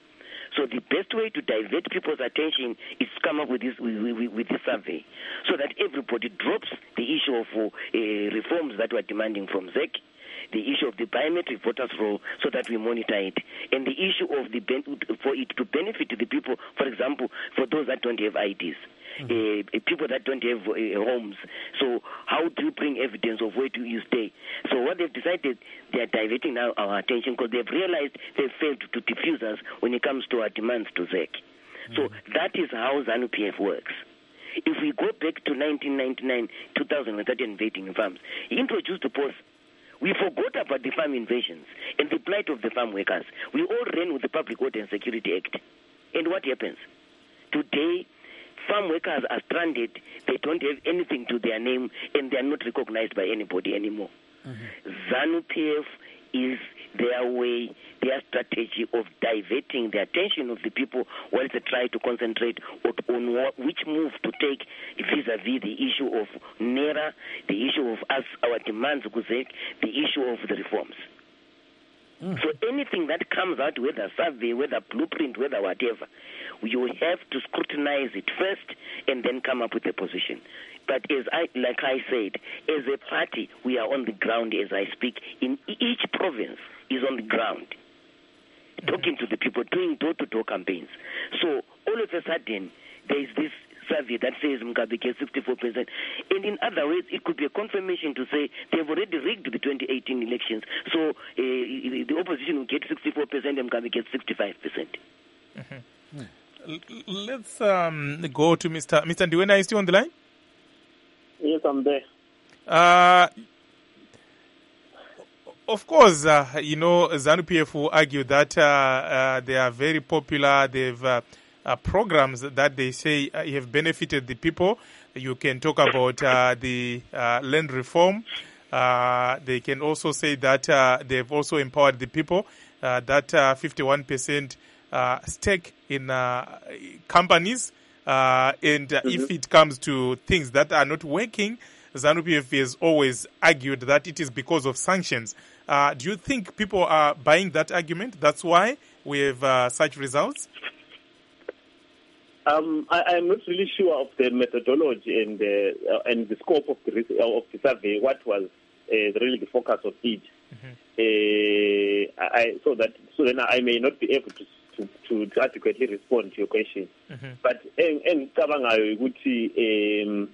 So the best way to divert people's attention is to come up with this with, with, with this survey, so that everybody drops the issue of uh, reforms that we're demanding from Z E C, the issue of the biometric voters roll, so that we monitor it, and the issue of the ben- for it to benefit the people, for example, for those that don't have I Ds. Mm-hmm. Uh, people that don't have uh, homes. So how do you bring evidence of where do you stay? So what they've decided, they are diverting now our attention because they've realized they've failed to diffuse us when it comes to our demands to Z E C. Mm-hmm. So that is how ZANU-P F works. If we go back to nineteen ninety-nine, two thousand thirteen invading farms, he introduced the post. We forgot about the farm invasions and the plight of the farm workers. We all ran with the Public Order and Security Act. And what happens? Today, farm workers are stranded. They don't have anything to their name, and they are not recognized by anybody anymore. Mm-hmm. ZANU-P F is their way, their strategy of diverting the attention of the people while they try to concentrate on what, which move to take vis-a-vis the issue of NERA, the issue of us, our demands, the issue of the reforms. Mm. So anything that comes out, whether survey, whether blueprint, whether whatever, you have to scrutinize it first and then come up with a position. But as I, like I said, as a party, we are on the ground as I speak. In each province is on the ground, mm-hmm. talking to the people, doing door-to-door campaigns. So all of a sudden, there is this survey that says Mugabe gets sixty-four percent. And in other words, it could be a confirmation to say they've already rigged the twenty eighteen elections. So uh, the opposition will get sixty-four percent and Mugabe gets sixty-five percent. Mm-hmm. Mm. Let's um, go to Mister Mister Ndiwena. Are you still on the line? Yes, I'm there. Uh, of course, uh, you know, ZANU-P F will argue that uh, uh, they are very popular. They've uh, uh, programs that they say uh, have benefited the people. You can talk about uh, the uh, land reform. Uh, they can also say that uh, they've also empowered the people. Uh, that uh, fifty-one percent uh, stake in uh, companies. Uh, and uh, mm-hmm. if it comes to things that are not working, ZANU-P F has always argued that it is because of sanctions. Uh, do you think people are buying that argument? That's why we have uh, such results? Um, I, I'm not really sure of the methodology and uh, uh, and the scope of the of the survey. What was uh, really the focus of it? Mm-hmm. uh, I, so that so then I may not be able to. To, to, to adequately respond to your question. Mm-hmm. But and um,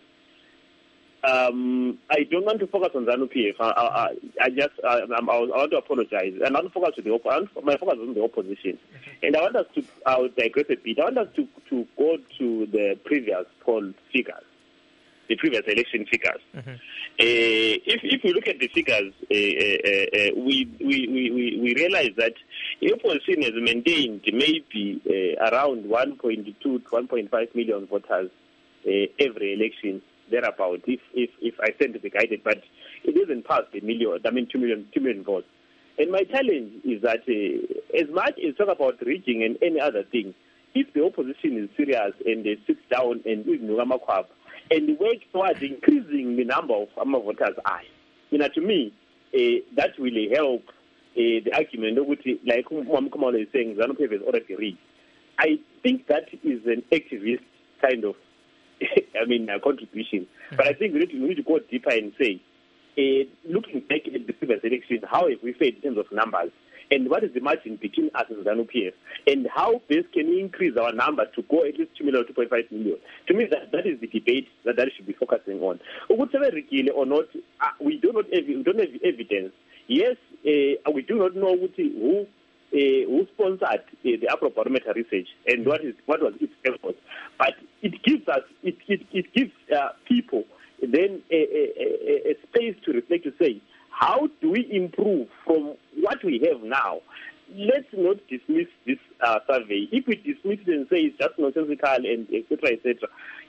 um, I don't want to focus on ZANU-P F. I, I, I just I, I want to apologize. I want to focus on the op- my focus on the opposition, mm-hmm. and I want us to I will digress a bit. I want us to, to go to the previous poll figures, the previous election figures. Mm-hmm. Uh, if if we look at the figures, uh, uh, uh, we, we, we, we realize that the opposition has maintained maybe uh, around one point two to one point five million voters uh, every election, thereabout, if, if, if I stand to be guided, but it isn't past a million, I mean two million, two million votes. And my challenge is that uh, as much as talk about rigging and any other thing, if the opposition is serious and they sit down and do Nugamakwab, and work towards increasing the number of Ama voters, I, you know, to me, uh, that will help uh, the argument, like Mom Kamala is saying, ZANU-P F is already rigged. I think that is an activist kind of, I mean, uh, contribution. Mm-hmm. But I think we need, to, we need to go deeper and say, uh, looking back at the previous election, how have we fared in terms of numbers? And what is the margin between us and ZANU-P F? And how best can we increase our number to go at least two million or two point five million? To me, that, that is the debate that that should be focusing on. Whatever or not, uh, we do not have, we don't have evidence. Yes, uh, we do not know who uh, who sponsored uh, the Afrobarometer research and what is what was its effort. But it gives us it it, it gives uh, people then a, a, a, a space to reflect, to say, how do we improve from what we have now? Let's not dismiss this uh, survey. If we dismiss it and say it's just nonsensical and et cetera, et cetera,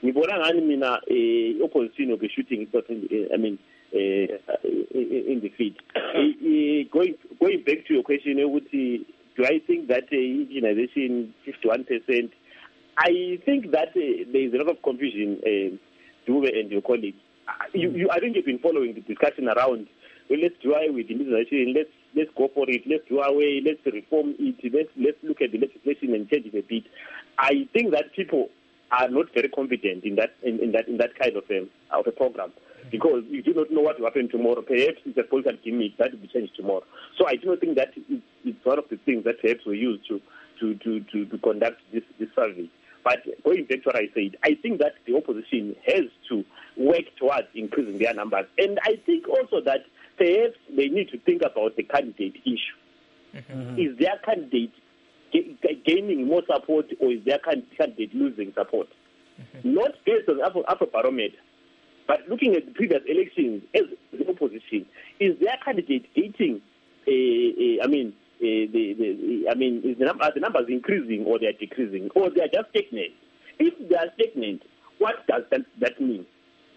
opposition will be shooting itself in the, I mean, uh, in the feet. uh, going going back to your question, do I think that uh, indigenization fifty-one percent? I think that uh, there is a lot of confusion, uh, Dube and your colleagues. Uh, you, you, I think you've been following the discussion around. Well, let's try with indigenization. Let's let's go for it, let's do away, let's reform it, let's let's look at the legislation and change it a bit. I think that people are not very confident in that in, in that in that kind of a of a program, because you do not know what will happen tomorrow. Perhaps it's a political gimmick that will be changed tomorrow. So I do not think that it's one of the things that perhaps we use to to to to, to conduct this this survey. But going back to what I said, I think that the opposition has to work towards increasing their numbers. And I think also that perhaps they need to think about the candidate issue. Mm-hmm. Is their candidate g- gaining more support, or is their candidate losing support? Mm-hmm. Not based on Afro, Afrobarometer, but looking at the previous elections as the opposition, is their candidate getting, a, a, I mean, Uh, the, the, I mean, is the, num- are the numbers increasing, or they are decreasing, or they are just stagnant? If they are stagnant, what does that, that mean?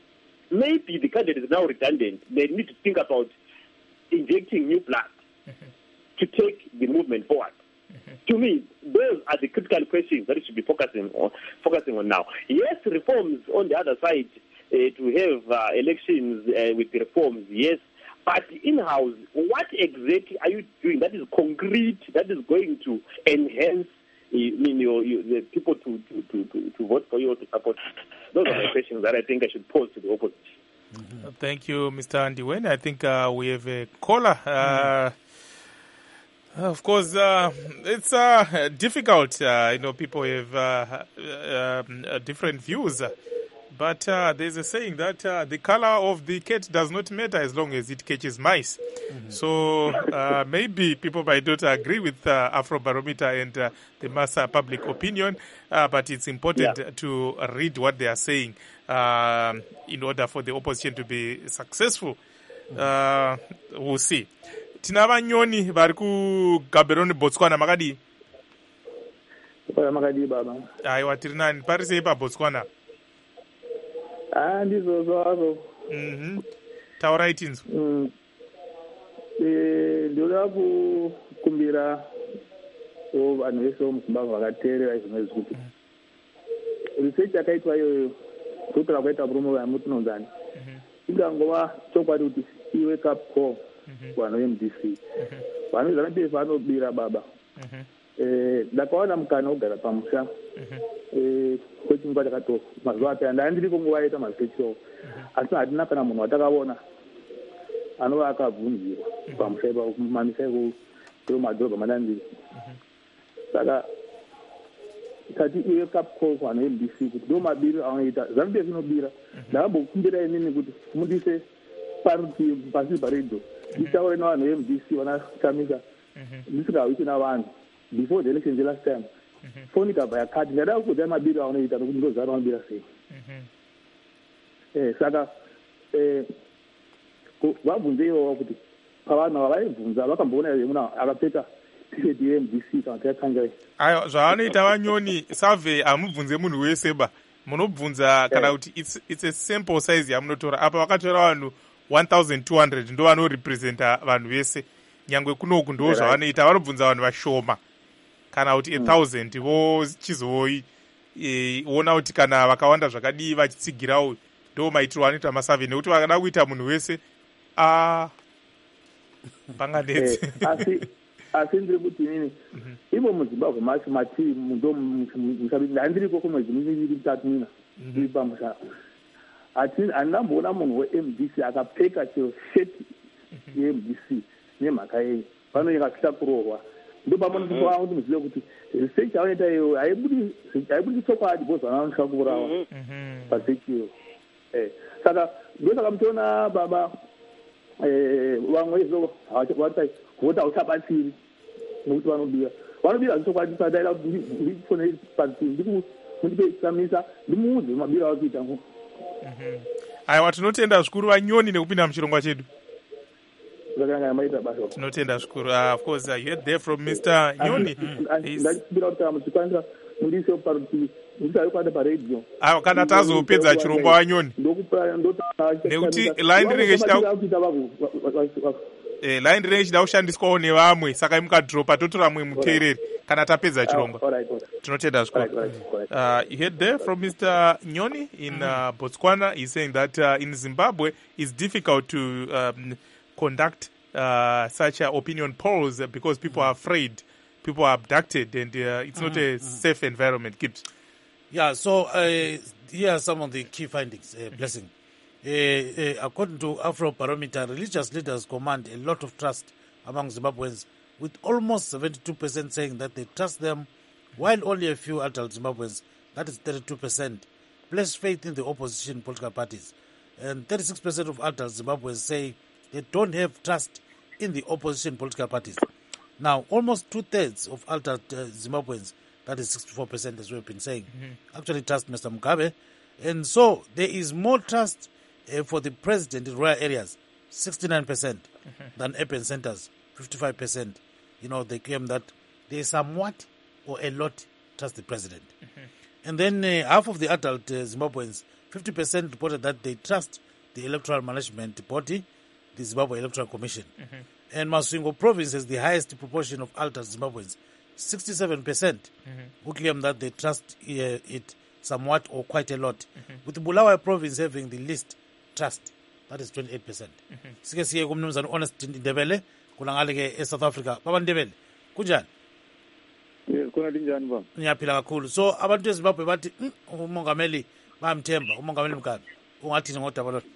Maybe the candidate is now redundant. They need to think about injecting new blood mm-hmm. to take the movement forward. Mm-hmm. To me, those are the critical questions that we should be focusing on. Focusing on now. Yes, reforms on the other side, uh, to have uh, elections uh, with the reforms. Yes. But in-house, what exactly are you doing that is concrete, that is going to enhance I mean, your, your, the people to, to, to, to, to vote for you or to support? Those are my questions that I think I should pose to the opposition. Mm-hmm. Thank you, Mister Andiwen. I think uh, we have a caller. Uh, mm-hmm. Of course, uh, it's uh, difficult. Uh, you know, people have uh, uh, uh, different views. But uh, there's a saying that uh, the color of the cat does not matter as long as it catches mice. Mm-hmm. So uh, maybe people might not agree with uh, Afrobarometer and uh, the mass uh, public opinion, uh, but it's important yeah. to read what they are saying uh, in order for the opposition to be successful. Uh, we'll see. Tina Vanyoni vari ku Gaborone Botswana makadi. Makadi baba. Aiwa tiri nani pari sei pa Botswana? Ah, ndizo zvazo. Mhm. Taurai tinzo. Mm. Eh, ndoda kukumbira o vanhu vese vomuzimbabwe vakateerera izvona izvi kuti research yakaitwa iyoyo kutora kwaita murume vamutinonzani ingangova chokwadi kuti i-wake up call kuvanhu ve-M D C vanhu zvanati vanobira baba. Ndakaona mukana wogara pamusha kwechinguva chakatofa mazuva apera ndaandiriko nguva yaita mazisechiwo asi hatina kana munhu watakaona anova akabvunzirwa pamusha ipapo kumamisa iko kuro madhorobha mandandiri. Saka tati i-wake up call kuvanhu ve-M D C kuti ndo mabiro anoita ZANU-P F inobira. Ndakambokumbira inini kuti mundise parutivi pasi paredho nditaure navanhu ve-M D C vana Chamisa ndisingaiti navanhu before the election last time. Phone ikabva yakati ndada kuudza mabiro anoita nokuti ndozana vanobira sei. Eh saka eh vabvunze ivovo kuti pavanhu ava vaibvunza vakamboona munhu akapfeka t-shirt ye-M D C kana yakanga. Aiwa zvavanoita Vanyoni survey hamubvunze munhu wese ba. Munobvunza kana kuti it's it's a sample size yamunotora. Apa vakatora vanhu one thousand two hundred ndo vanorepresenta vanhu vese. Nyangwe kunoku ndo zvavanoita vanobvunza vanhu vashoma. Kana kuti a thousand vochizoi ona kuti kana vakawanda zvakadii vachitsigirawo ndo maitiro anoita masurvey nekuti vakada kuita munhu wese a panganedzi. Asi asi ndiri kuti inini ivo muzimbabwe macho matii ndo mushabiki ndandiriko kwemwedzi miviri mitatu nina ndiri pamusha handamboona munhu we-M D C akapfeka chero sheti ye-M D C nemhaka yei vanoikasvita kurohwa. Ndo pamonotipa kuti muzive kuti research yavanoita iyo haibudi chokwadi bcause vana vanosvika kuurawa pasearch iyo. Saka ndosaka muchiona baba vamwe izvo vatai vota hauchabatsiri nokuti vanobira vanobira zvichokwadi sadaida kuti ndifonei parutivi ndimundipe Chamisa ndimuudze mabiro ava kuita. Aiwa tinotenda zvikuru Vanyoni nekupinda muchirongwa chedu. Tinotenda zvikuru. Uh, of course, uh, you heard there from Mister Nyoni. Aiwa kana tazopedza chirongwa Vanyoni nekuti line rinenge eh line rinenge chida kushandiswawo nevamwe saka mukadropa totora mwe muteereri kana tapedza chirongwa. Tinotenda zvikuru. Uh, you heard there from Mister Nyoni in uh, Botswana. He's saying that uh, in Zimbabwe it's difficult to um, conduct uh, such uh, opinion polls because people are afraid, people are abducted, and uh, it's not a safe environment. Gibbs. Yeah, so uh, here are some of the key findings, uh, Blessing. Uh, uh, according to Afrobarometer, religious leaders command a lot of trust among Zimbabweans, with almost seventy-two percent saying that they trust them, while only a few adult Zimbabweans, that is thirty-two percent, place faith in the opposition political parties. And thirty-six percent of adult Zimbabweans say they don't have trust in the opposition political parties. Now, almost two-thirds of adult uh, Zimbabweans, that is sixty-four percent as we've been saying, mm-hmm. actually trust Mister Mugabe. And so there is more trust uh, for the president in rural areas, sixty-nine percent, mm-hmm. than urban centers, fifty-five percent. You know, they claim that they somewhat or a lot trust the president. Mm-hmm. And then uh, half of the adult uh, Zimbabweans, fifty percent reported that they trust the electoral management body, the Zimbabwe Electoral Commission. Mm-hmm. And Masvingo province has the highest proportion of adult Zimbabweans, sixty-seven percent, mm-hmm. who claim that they trust uh, it somewhat or quite a lot. Mm-hmm. With the Bulawayo province having the least trust, that is twenty-eight percent. Sike siye kumnumzana Honest Ndebele kulangale ke eSouth Africa. Baba Ndebele, kunjani? Yes, khona linjani baba? Ngiyaphila kakhulu. So abantu eZimbabwe bathi umongameli bayamthemba, umongameli Mugabe. Ungathini ngodaba lo?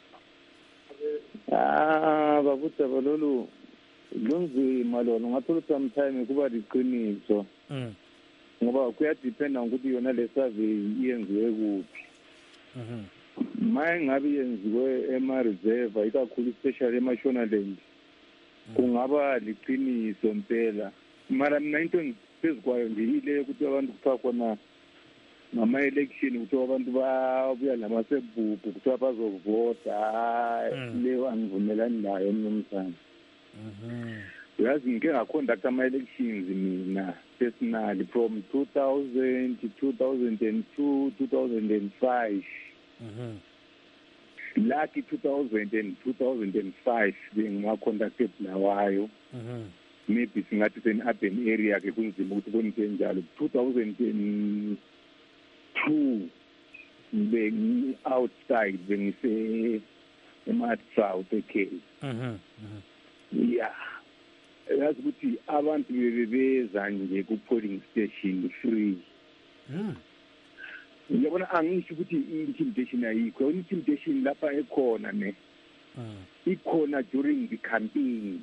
Ah, babudaba lolu lunzima lona, ungathola sometime kuba liqiniso. Mm. Ngoba kuyadependa ukuthi yona le survey iyenziwe kuphi. Mhm. Maye ngabe yenziwe ema reserve ikakhulu especially eMashonaland. Kungaba liqiniso impela. Mara mina into ngizizwayo nje ile ukuthi abantu kuthiwa khona ngama election ukuthi abantu babuya lamasebhuku kuthiwa bazovota, leyo angivumelani nayo mnumzana. Mhm. Yazi ngike ngaconduct ama elections mina personally from two thousand to two thousand two, two thousand five. Mhm. Lucky two thousand and two thousand five bengiwa conducted lawayo. Mhm. Maybe singathi sen urban area ke kunzima ukuthi bonke njalo. two thousand two bengi outside bengise ema south okay. Mhm. Yeah. Yazi ukuthi abantu bebeza nje ku polling station free. Mhm. Ngiyabona angisho ukuthi intimidation ayikho. Intimidation lapha ekhona ne. Mhm. Ikhona during the campaign.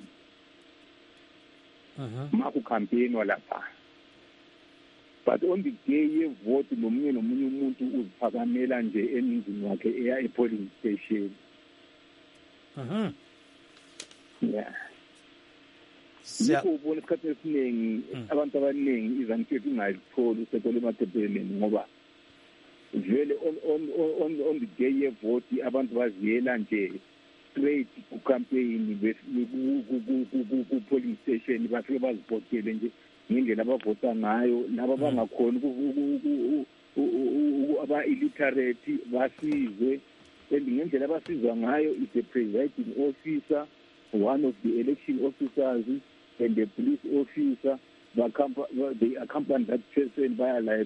Mhm. Maku campaign walapha. But on the day yevote nomunye nomunye umuntu uziphakamela nje emizini wakhe eya e polling station. Mhm. Yeah. Siya Yikho ubona isikhathi esiningi abantu abaningi izanifethu ingayitholi usekole emathebeleni ngoba vele on on on on the day yevote abantu baziyela nje straight ku campaign ku ku polling station bafike bazibhotele nje ngendlela abavota ngayo laba bangakhona aba illiterate basizwe ngendlela abasizwa ngayo is the presiding officer, one of the election officers and the police officer. They accompany that person by like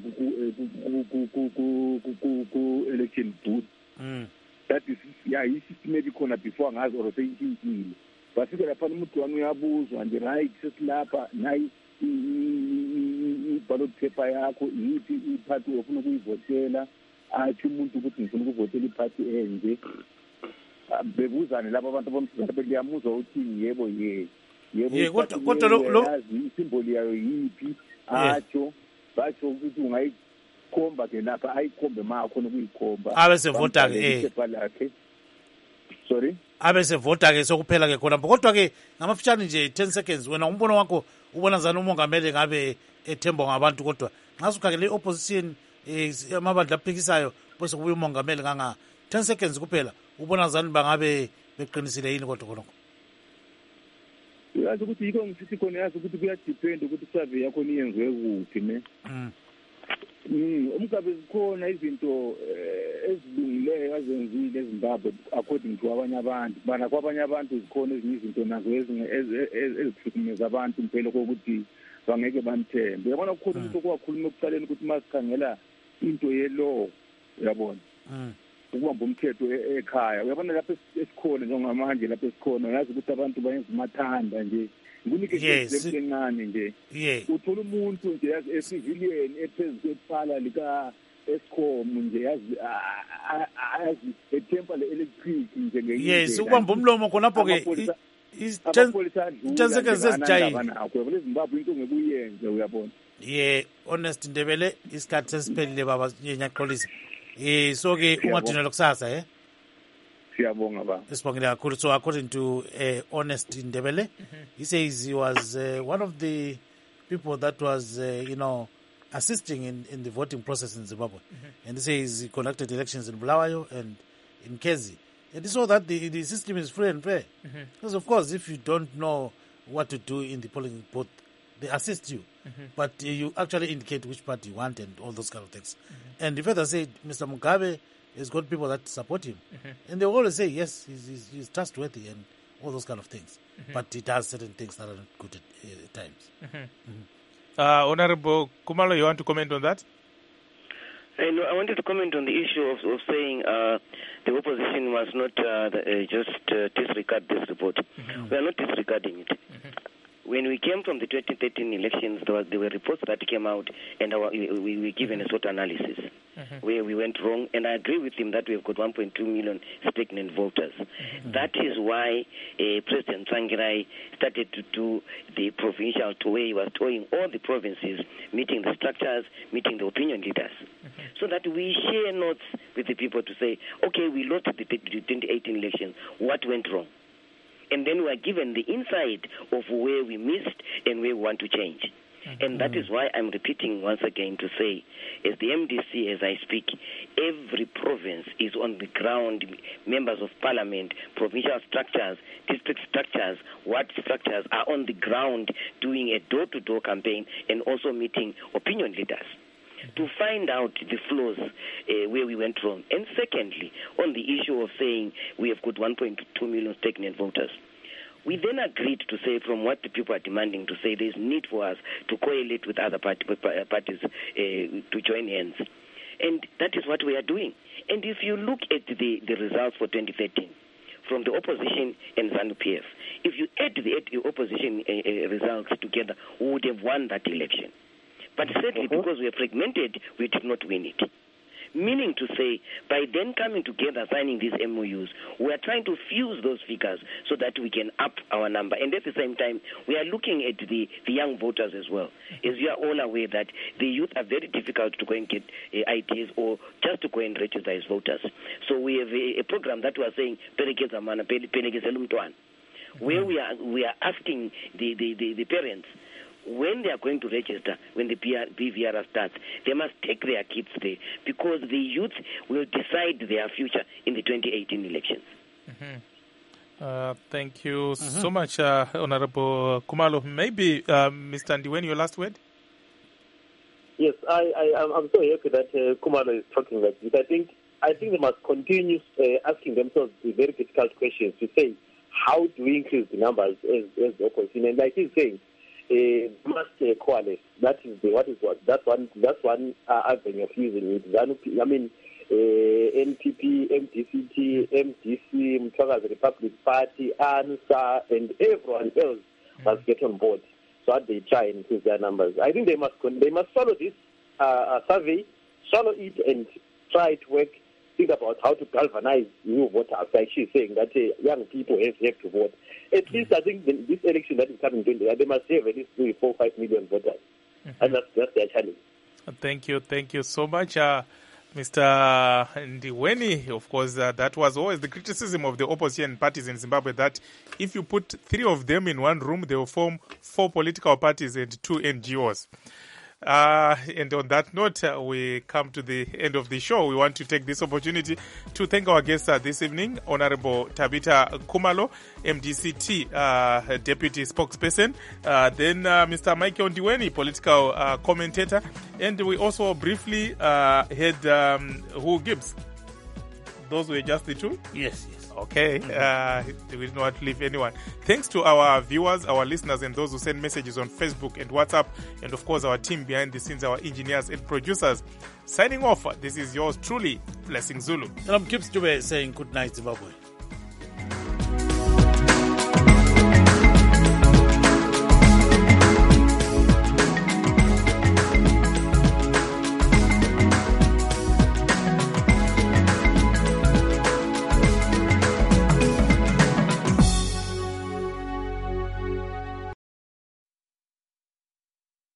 election booth. Mm. That is, yeah, he systematic corner before ngazi or saying bafike lapha umuntu wami uyabuzwa nje right sesilapha nayi iballot paper yakho yithi iphathi ofuna ukuyivotela athi umuntu ukuthi ngifuna ukuvotela iphathi enje bebuzane laba abantu bomsizana beliyamuzwa uthi yebo ye yebo kodwa kodwa lo isimboli yayo yipi atsho basho ukuthi ungayikhomba ke lapha ayikhombe makho nokuyikhomba abesevota ke eh sorry abesevota ke sokuphela ke khona kodwa ke ngamafitshane nje ten seconds wena umbono wakho ubona zana umongameli ngabe ethembo ngabantu kodwa nxa ukhangele opposition amabandla aphikisayo bese kubuya umongameli nganga ten seconds kuphela ubona zani bangabe beqinisile yini kodwa khonokho yazi ukuthi yiko ngisithi khona yazi ukuthi kuyadepend ukuthi survey yakho niyenziwe kuphi ne mm Mm, umkabe zikhona izinto ezilungileyo azenzile eZimbabwe according to abanye abantu bana kwabanye abantu zikhona ezinye izinto nazo ezihlukumeza abantu impela kokuthi bangeke bamthembe. Uyabona kukhona umuntu okwakhuluma ekuqaleni ukuthi masikhangela into yelaw uyabona ukubamba umthetho ekhaya. Uyabona lapha esikhona njengamanje lapha esikhona yazi ukuthi abantu bayenza umathanda nje. Ngikunike nje encane nje. Uthola umuntu nje yazi esivilieni ephezulu kwephala lika Eskom nje yazi yazi etempa le electric nje ngeke. Yes, ukubamba umlomo khonapho ke ten seconds esijayile. Akho leZimbabwe into ngekuyenze uyabona. Yeah, honest Ndebele isikhathi sesiphelile baba nyaxolisa. Eh so ke ungadinela kusasa eh. Siyabonga ba. Sibongile kakhulu. So according to uh, Honest Ndebele, mm-hmm. he says he was uh, one of the people that was uh, you know assisting in, in the voting process in Zimbabwe. Mm-hmm. And he says he conducted elections in Bulawayo and in Kezi. And he saw that the, the system is free and fair. Mm-hmm. Because of course if you don't know what to do in the polling booth, they assist you. Mm-hmm. But uh, you actually indicate which party you want and all those kind of things. Mm-hmm. And the further said, Mister Mugabe has got people that support him. Mm-hmm. And they always say, yes, he's, he's, he's trustworthy and all those kind of things. Mm-hmm. But he does certain things that are not good at uh, times. Mm-hmm. Mm-hmm. Uh, Honorable Kumalo, you want to comment on that? I, know, I wanted to comment on the issue of, of saying uh, the opposition must not uh, the, uh, just uh, disregard this report. Mm-hmm. We are not disregarding it. Mm-hmm. When we came from the twenty thirteen elections, there, was, there were reports that came out, and our, we, we were given a sort of analysis mm-hmm. where we went wrong. And I agree with him that we have got one point two million stagnant voters. Mm-hmm. That is why uh, President Tsvangirai started to do the provincial tour, where he was touring all the provinces, meeting the structures, meeting the opinion leaders, mm-hmm. so that we share notes with the people to say, okay, we lost the twenty eighteen election. What went wrong? And then we are given the insight of where we missed and where we want to change. Mm-hmm. And that is why I'm repeating once again to say, as the M D C, as I speak, every province is on the ground, members of parliament, provincial structures, district structures, ward structures are on the ground doing a door-to-door campaign and also meeting opinion leaders to find out the flaws uh, where we went wrong. And secondly, on the issue of saying we have got one point two million stagnant voters, we then agreed to say, from what the people are demanding, to say there's need for us to coalesce with other party, parties uh, to join hands. And that is what we are doing. And if you look at the, the results for twenty thirteen, from the opposition and ZANU-P F, if you add the opposition uh, uh, results together, we would have won that election. But sadly, uh-huh. because we are fragmented, we did not win it. Meaning to say, by then coming together, signing these M O Us, we are trying to fuse those figures so that we can up our number. And at the same time, we are looking at the, the young voters as well. As you are all aware that the youth are very difficult to go and get uh, I Ds or just to go and register as voters. So we have a, a program that we are saying, where we are, we are asking the, the, the, the parents, when they are going to register, when the B V R starts, they must take their kids there because the youth will decide their future in the twenty eighteen elections. Mm-hmm. Uh, thank you mm-hmm. so much, uh, Honorable Kumalo. Maybe, uh, Mister Ndiweni, your last word? Yes, I, I, I'm so happy that uh, Kumalo is talking like this. I think, I think they must continue uh, asking themselves the very difficult questions to say, how do we increase the numbers as, as the opposition? And like he's saying, Uh, must uh, coalesce. That is the, what is what. That's one. That's one uh, avenue of using it. I mean, uh, N P P, M D C T, M D C, Mtwakazi Republic Party, ANSA, and everyone else mm-hmm. must get on board. So that they try and increase their numbers. I think they must. They must follow this uh, survey, follow it, and try to work. Think about how to galvanize new voters. Like she's saying that uh, young people have, have to vote. At mm-hmm. least I think the, this election that is coming, they must have at least three, four, five million voters, mm-hmm. and that's that's their challenge. Thank you, thank you so much, uh, Mister Ndiweni. Of course, uh, that was always the criticism of the opposition parties in Zimbabwe, that if you put three of them in one room, they will form four political parties and two N G Os. Uh, and on that note, uh, we come to the end of the show. We want to take this opportunity to thank our guests uh, this evening, Honorable Tabitha Kumalo, M D C T uh, Deputy Spokesperson, uh, then uh, Mister Michael Ndiweni, political uh, commentator, and we also briefly uh, had um, Who Gibbs. Those were just the two? Yes, yes. Okay, uh, we didn't want to leave anyone. Thanks to our viewers, our listeners, and those who send messages on Facebook and WhatsApp, and of course our team behind the scenes, our engineers and producers. Signing off, this is yours truly, Blessing Zulu. And I'm Kip Stube saying good night, Zimbabwe.